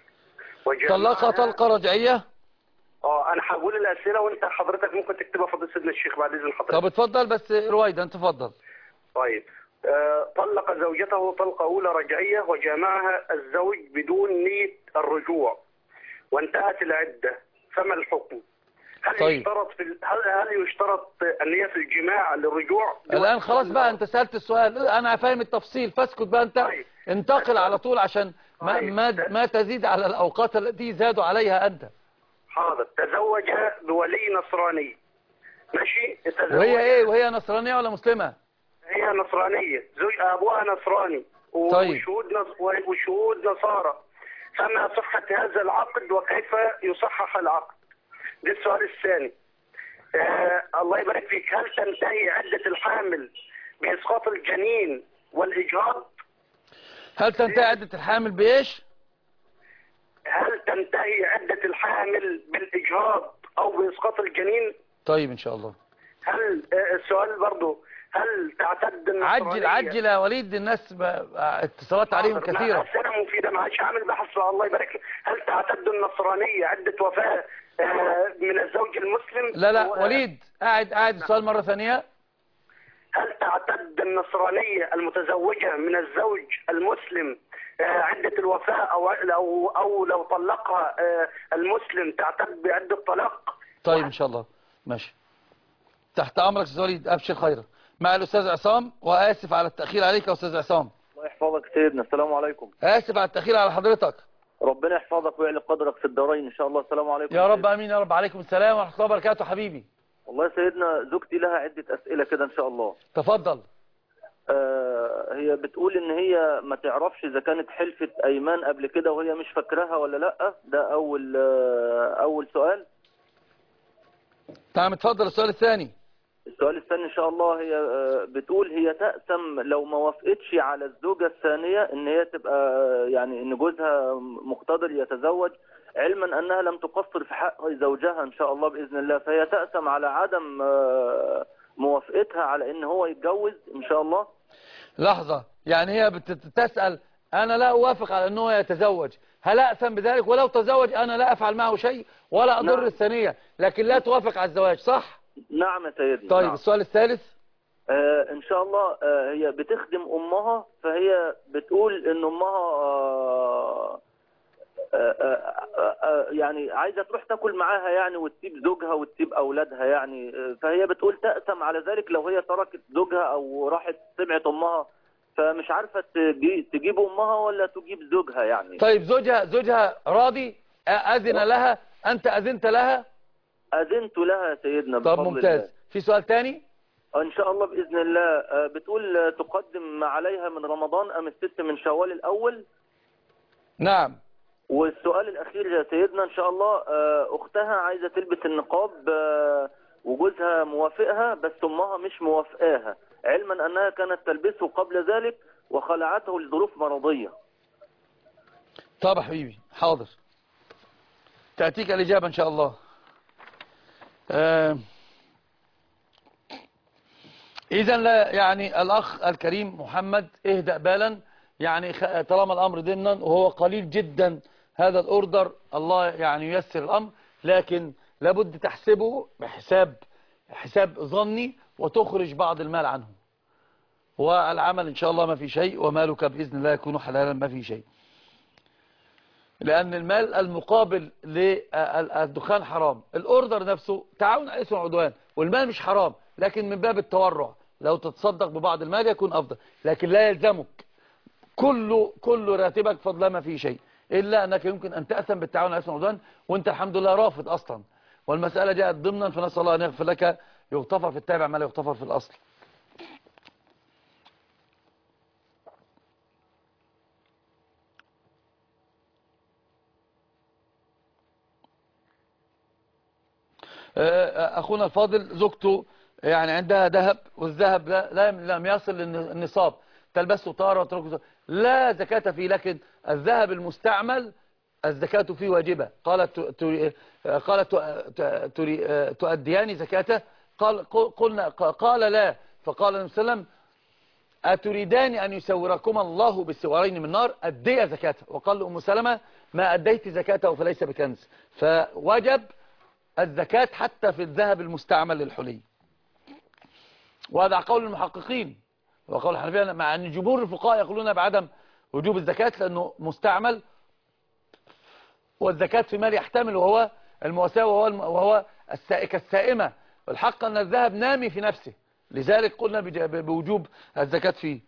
طلقها طلقه رجعيه؟ اه انا هقول الاسئله وانت حضرتك ممكن تكتبها فضيله سيدنا الشيخ بعد اذن حضرتك. طب اتفضل بس رويدا تفضل. طيب. آه طلق زوجته طلقه اولى رجعيه وجامعها الزوج بدون نيه الرجوع وانتهت العده، فما الحكم؟ هل طيب. يشترط في هل هل يشترط النيه في الجماع للرجوع؟ الان خلاص بقى انت سالت السؤال، انا فاهم التفصيل فاسكت بقى انت. طيب. انتقل على طول عشان ما طيب. ما, ما تزيد على الاوقات التي زادوا عليها انت. حاضر. تزوج بولي نصراني. ماشي. وهي ايه؟ وهي نصرانيه ولا مسلمه؟ هي نصرانيه، زوج ابوها نصراني وشهود نص... وشهود نصارى. فما صحه هذا العقد وكيف يصحح العقد؟ ده السؤال الثاني. آه الله يبارك فيك. هل تنتهي عده الحامل باسقاط الجنين والاجهاض؟ هل تنتهي عده الحامل بايش؟ هل تنتهي عده الحامل بالاجهاض او باسقاط الجنين؟ طيب ان شاء الله. هل آه السؤال برضو هل تعتد النصرانية؟ عجل عجل يا وليد، الناس اتصالات عليهم كثيرة. أسئلة مفيدة ما عادش عامل بحث. الله يبارك لك. هل تعتد النصرانية عدة وفاة من الزوج المسلم؟ لا لا وليد قاعد قاعد السؤال مرة ثانية. هل تعتد النصرانية المتزوجة من الزوج المسلم عدة الوفاة أو أو أو لو طلقها المسلم تعتد بعدة طلاق؟ طيب إن شاء الله ماشي. تحت أمرك أستاذ وليد، أبشر خيرا. مع الأستاذ عصام، وآسف على التأخير عليك يا أستاذ عصام. الله يحفظك سيدنا. السلام عليكم. آسف على التأخير على حضرتك. ربنا يحفظك ويعلي قدرك في الدارين إن شاء الله. السلام عليكم. يا رب آمين يا رب. عليكم السلام ورحمة الله وبركاته حبيبي. والله يا سيدنا زوجتي لها عدة أسئلة كده إن شاء الله. تفضل. آه هي بتقول إن هي ما تعرفش إذا كانت حلفت أيمان قبل كده وهي مش فاكراها ولا لأ. ده أول آه أول سؤال. تمام اتفضل السؤال الثاني. السؤال الثاني إن شاء الله هي بتقول هي تأسم لو ما وافقتش على الزوجة الثانية إن هي تبقى يعني إن جوزها مقتدر يتزوج، علما أنها لم تقصر في حق زوجها إن شاء الله بإذن الله، فهي تأسم على عدم موافقتها على إن هو يتجوز إن شاء الله. لحظة، يعني هي بتسأل أنا لا أوافق على أنه يتزوج، هل أأثم بذلك؟ ولو تزوج أنا لا أفعل معه شيء ولا أضر. نعم. الثانية، لكن لا توافق على الزواج، صح؟ نعم يا سيدنا. طيب نعم. السؤال الثالث. آه ان شاء الله. آه هي بتخدم امها، فهي بتقول ان امها آه آه آه آه يعني عايزه تروح تاكل معاها يعني وتسيب زوجها وتسيب اولادها يعني، آه فهي بتقول تأسم على ذلك لو هي تركت زوجها او راحت سمعت امها، فمش عارفه تجيب امها ولا تجيب زوجها يعني. طيب زوجها زوجها راضي؟ اذن لها؟ انت اذنت لها؟ أذنت لها سيدنا. طب ممتاز الله. في سؤال تاني؟ إن شاء الله بإذن الله. بتقول تقدم ما عليها من رمضان أم الست من شوال الأول؟ نعم. والسؤال الأخير يا سيدنا إن شاء الله، أختها عايزة تلبس النقاب وجوزها موافقها بس أمها مش موافقاها، علما أنها كانت تلبسه قبل ذلك وخلعته لظروف مرضية. طب حبيبي حاضر، تأتيك الإجابة إن شاء الله. آه إذا لا يعني الأخ الكريم محمد اهدأ بالا، يعني طالما الأمر ضمنا وهو قليل جدا هذا الأوردر، الله يعني ييسر الأمر، لكن لابد تحسبه بحساب حساب ظني وتخرج بعض المال عنه، والعمل إن شاء الله ما في شيء، ومالك بإذن الله يكون حلالا ما في شيء، لأن المال المقابل للدخان حرام. الأوردر نفسه تعاون على اسم العدوان، والمال مش حرام، لكن من باب التورع لو تتصدق ببعض المال يكون أفضل، لكن لا يلزمك كل كل راتبك فضلا ما فيه شيء، إلا أنك يمكن أن تأثم بالتعاون على اسم العدوان وأنت الحمد لله رافض أصلا، والمسألة جاءت ضمنا، فنسأل الله أن يغفر لك. يغتفر في التابع ما لا يغتفر في الأصل. أخونا الفاضل زوجته يعني عندها ذهب، والذهب لم يصل للنصاب، تلبسه طارة وتركه، لا زكاة فيه، لكن الذهب المستعمل الزكاة فيه واجبة. قالت قالت تؤديان زكاته؟ قال قلنا قال لا. فقال النبي صلى الله عليه وسلم أتريدان أن يسوركما الله بالسوارين من نار؟ أدي زكاته. وقال لأم سلمة ما أديت زكاته فليس بكنز. فوجب الزكاة حتى في الذهب المستعمل للحلي، وهذا قول المحققين وقول الحنفية، مع أن جمهور الفقهاء يقولون بعدم وجوب الزكاة لأنه مستعمل، والزكاة في مال يحتمل وهو المواساة وهو, وهو السائكة السائمة. والحق أن الذهب نامي في نفسه، لذلك قلنا بوجوب الزكاة فيه.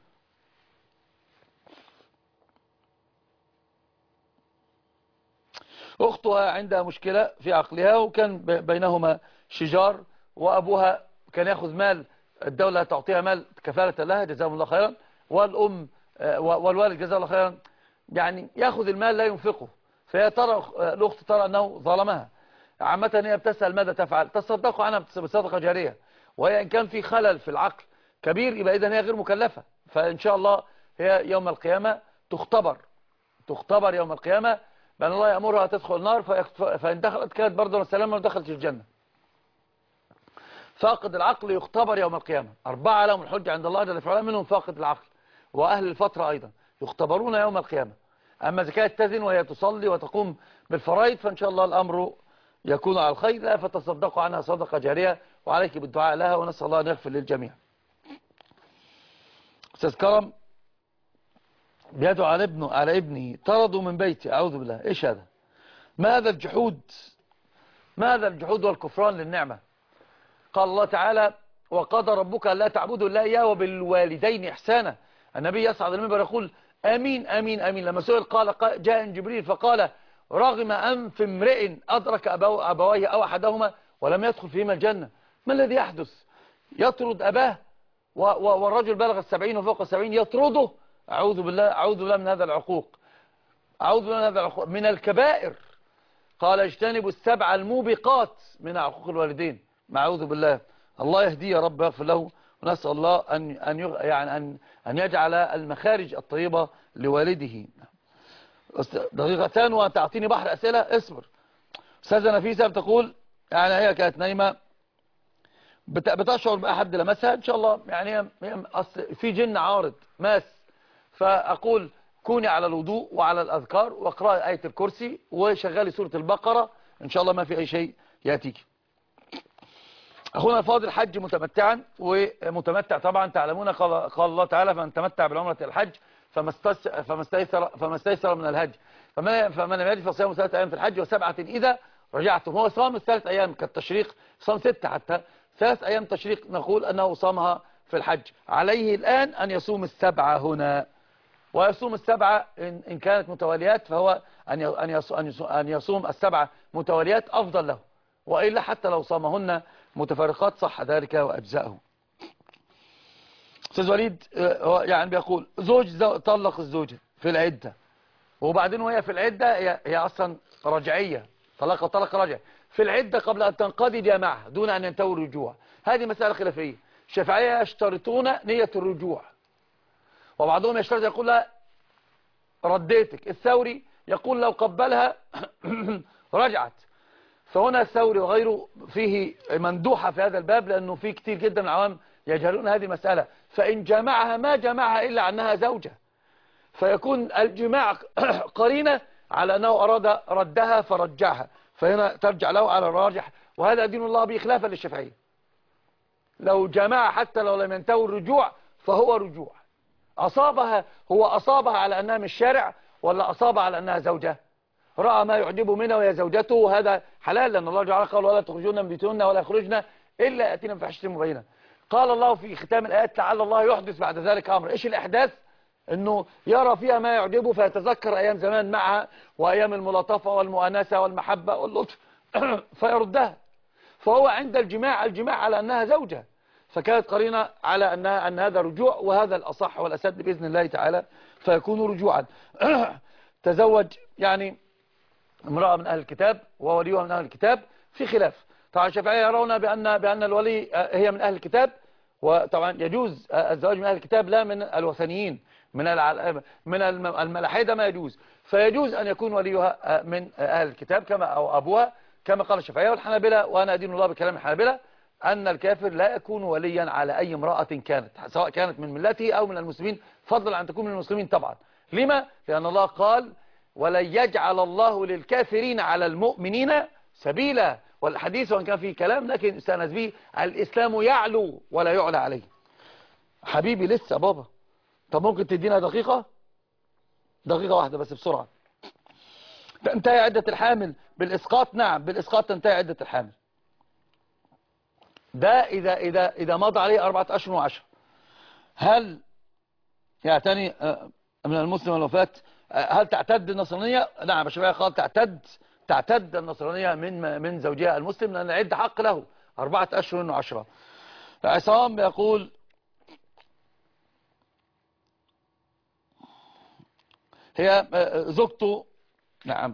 أختها عندها مشكلة في عقلها، وكان بينهما شجار، وأبوها كان يأخذ مال الدولة تعطيها مال كفالة لها جزاهم الله خيرا، والأم والوالد جزاه الله خيرا يعني يأخذ المال لا ينفقه. فهي ترى الأخت ترى أنه ظلمها. عامة هي بتسأل ماذا تفعل؟ تصدقوا عنها بصدقة جارية، وهي إن كان في خلل في العقل كبير يبقى إذن هي غير مكلفة. فإن شاء الله هي يوم القيامة تختبر تختبر يوم القيامة بأن الله يأمرها تدخل النار، فإن دخلت كانت برضه سلامة ودخلت الجنة. فاقد العقل يختبر يوم القيامة. أربعة لهم الحجة عند الله جل وعلا، منهم فاقد العقل وأهل الفترة أيضا يختبرون يوم القيامة. أما إذا كانت تزن وهي تصلي وتقوم بالفرائض فإن شاء الله الأمر يكون على الخير، لا فتصدقوا عنها صدقة جارية، وعليك بالدعاء لها، ونسأل الله أن يغفر للجميع. أستاذ كرم بيدعو على ابنه على ابنه طرده من بيتي، أعوذ بالله. إيش هذا؟ ما هذا الجحود؟ ما هذا الجحود والكفران للنعمة؟ قال الله تعالى وقضى ربك ألا تعبدوا إلا إياه وبالوالدين إحسانا. النبي يصعد المنبر يقول آمين آمين آمين. لما سئل قال جاء جبريل فقال رغم أنف امرئ أدرك أبو أبويه أو أحدهما ولم يدخل فيهما الجنة. ما الذي يحدث؟ يطرد أباه، والرجل بلغ السبعين وفوق السبعين يطرده. أعوذ بالله أعوذ بالله من هذا العقوق، أعوذ بالله من هذا العقوق، من الكبائر. قال اجتنبوا السبع الموبقات من عقوق الوالدين. أعوذ بالله. الله يهديه يا رب يغفر له، ونسأل الله أن أن يعني أن أن يجعل المخارج الطيبة لوالده. دقيقتان وتعطيني بحر أسئلة. اصبر. أستاذة نفيسة بتقول يعني هي كانت نايمة بتشعر بأحد لمسها إن شاء الله، يعني في جن عارض ماس، فأقول كوني على الوضوء وعلى الأذكار واقرأي آية الكرسي وشغالي سورة البقرة إن شاء الله ما في أي شيء يأتيك. أخونا الفاضل حج متمتعا، ومتمتع طبعا تعلمون قال, قال الله تعالى فمن تمتع بالعمرة الحج فما استيسر فما استيسر من الهج، فمن فمن لم يجد فصيام ثلاثة أيام في الحج وسبعة إذا رجعتم. هو صام الثلاث أيام كالتشريق، صام ستة حتى ثلاث أيام تشريق نقول أنه صامها في الحج. عليه الآن أن يصوم السبعة هنا، ويصوم السبعة إن كانت متواليات فهو أن يصوم السبعة متواليات أفضل له، وإلا حتى لو صامهن متفرقات صح ذلك وأجزاءه. أستاذ وليد يعني بيقول زوج طلق الزوجة في العدة، وبعدين وهي في العدة هي, هي أصلا رجعية، طلق وطلق رجع في العدة قبل أن تنقضي جماعها دون أن ينتهي الرجوع. هذه مسألة خلافية. الشافعية يشترطون نية الرجوع، وبعضهم يشترط يقول لها رديتك. الثوري يقول لو قبلها رجعت. فهنا الثوري وغيره فيه مندوحة في هذا الباب، لأنه فيه كتير جدا من العوام يجهلون هذه المسألة. فإن جمعها ما جمعها إلا أنها زوجة، فيكون الجماع قرينة على أنه أراد ردها فرجعها، فهنا ترجع له على الراجح، وهذا دين الله به خلافا للشافعية. لو جماع حتى لو لم ينتهي الرجوع فهو رجوع. أصابها هو أصابها على أنها من الشارع ولا أصابها على أنها زوجة؟ رأى ما يعجبه منها وهي زوجته، وهذا حلال لأن الله تعالى قال ولا تخرجون من بيوتهن ولا يخرجن إلا يأتين بفاحشة مبينة. قال الله في ختام الآيات لعل الله يحدث بعد ذلك أمر. إيش الإحداث؟ إنه يرى فيها ما يعجبه فيتذكر أيام زمان معها وأيام الملاطفة والمؤانسة والمحبة واللطف فيردها. فهو عند الجماع الجماع على أنها زوجة، فكانت قرينة على أنها أن هذا رجوع، وهذا الأصح والأسد بإذن الله تعالى فيكون رجوعا. تزوج يعني امرأة من أهل الكتاب ووليها من أهل الكتاب في خلاف. طبعا الشافعية يرون بأن بأن الولي هي من أهل الكتاب، وطبعا يجوز الزواج من أهل الكتاب لا من الوثنيين، من من الملاحدة ما يجوز، فيجوز أن يكون وليها من أهل الكتاب كما أو أبوها كما قال الشافعية والحنابلة. وأنا أدين الله بكلام الحنابلة أن الكافر لا يكون وليا على أي امرأة كانت، سواء كانت من ملته أو من المسلمين، فضلا عن تكون من المسلمين طبعا. لما؟ لأن الله قال ولن يجعل الله للكافرين على المؤمنين سبيلا، والحديث وان كان فيه كلام لكن استأنس به الإسلام يعلو ولا يعلى عليه. حبيبي لسه بابا، طب ممكن تدينا دقيقة دقيقة واحدة بس بسرعة. تنتهي عدة الحامل بالإسقاط؟ نعم بالإسقاط تنتهي عدة الحامل، ده إذا إذا إذا مضى عليه أربعة أشهر وعشرة. هل يعتني من المسلم الوفاة هل تعتد النصرانية؟ نعم الشافعية قال تعتد تعتد النصرانية من من زوجها المسلم، لأن العدة حق له أربعة أشهر وعشرة. عصام يقول هي زوجته نعم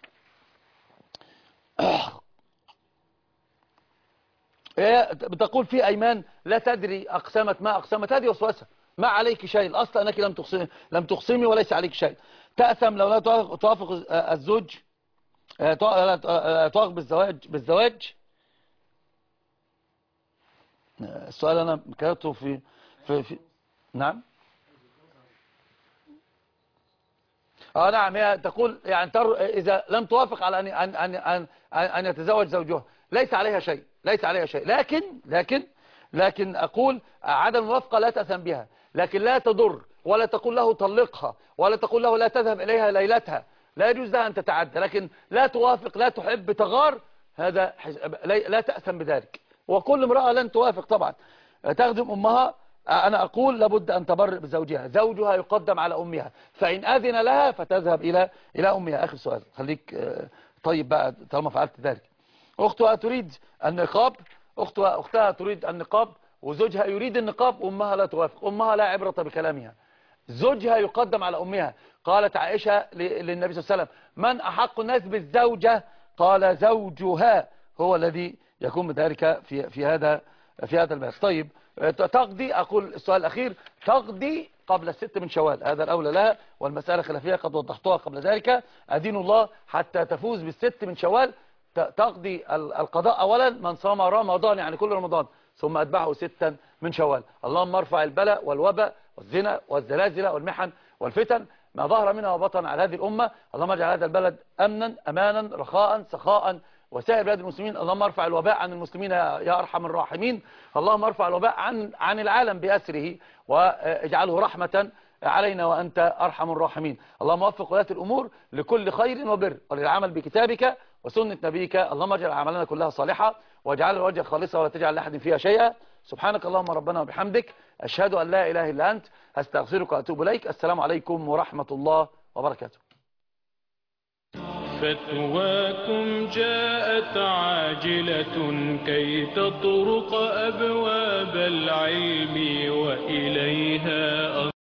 هي بتقول في أيمان لا تدري أقسمت ما أقسمت، هذه وسوسة، ما عليك شيء، الأصل أنك لم تقسمي لم تقسمي وليس عليك شيء. تأثم لو لا توافق الزوج توافق بالزواج بالزواج السؤال أنا كتبته في, في, في نعم اه نعم هي تقول يعني تر إذا لم توافق على أن أن أن أن, أن يتزوج زوجها ليس عليها شيء ليس عليها شيء لكن لكن لكن أقول عدم الموافقة لا تأثم بها، لكن لا تضر ولا تقول له طلقها ولا تقول له لا تذهب إليها ليلتها، لا يجوز لها أن تتعدى، لكن لا توافق لا تحب تغار، هذا لا تأثم بذلك. وكل امرأة لن توافق طبعا تخدم أمها، أنا أقول لابد أن تبرئ بزوجها، زوجها يقدم على أمها، فإن أذن لها فتذهب إلى إلى أمها. آخر سؤال خليك طيب بقى طالما فعلت ذلك. أختها تريد النقاب أختها أختها تريد النقاب وزوجها يريد النقاب، أمها لا توافق، أمها لا عبرة بكلامها، زوجها يقدم على أمها. قالت عائشة للنبي صلى الله عليه وسلم من أحق الناس بالزوجة؟ قال زوجها هو الذي يكون بذلك في في هذا في هذا الباب. طيب تقضي، أقول السؤال الأخير، تقضي قبل الست من شوال، هذا الأولى لها، والمسألة خلافية قد وضحتها قبل ذلك. أدين الله حتى تفوز بالست من شوال، تقضي القضاء أولا من صام رمضان يعني كل رمضان، ثم أتبعه ستا من شوال. اللهم ارفع البلاء والوباء والزنا والزلازل والمحن والفتن ما ظهر منها وبطن على هذه الأمة. اللهم اجعل هذا البلد أمنا أمانا رخاء سخاء وسائر بلاد المسلمين. اللهم ارفع الوباء عن المسلمين يا أرحم الراحمين. اللهم ارفع الوباء عن عن العالم بأسره واجعله رحمة علينا وأنت أرحم الراحمين. اللهم وفق ولاة الأمور لكل خير وبر وللعمل بكتابك وسنة نبيك. اللهم اجعل أعمالنا كلها صالحة واجعل الوجه خالصة ولا تجعل لأحد فيها شيئا. سبحانك اللهم ربنا وبحمدك أشهد أن لا إله إلا أنت أستغفرك وأتوب إليك. السلام عليكم ورحمة الله وبركاته. فتواكم جاءت عاجلة كي تطرق أبواب العلم وإليها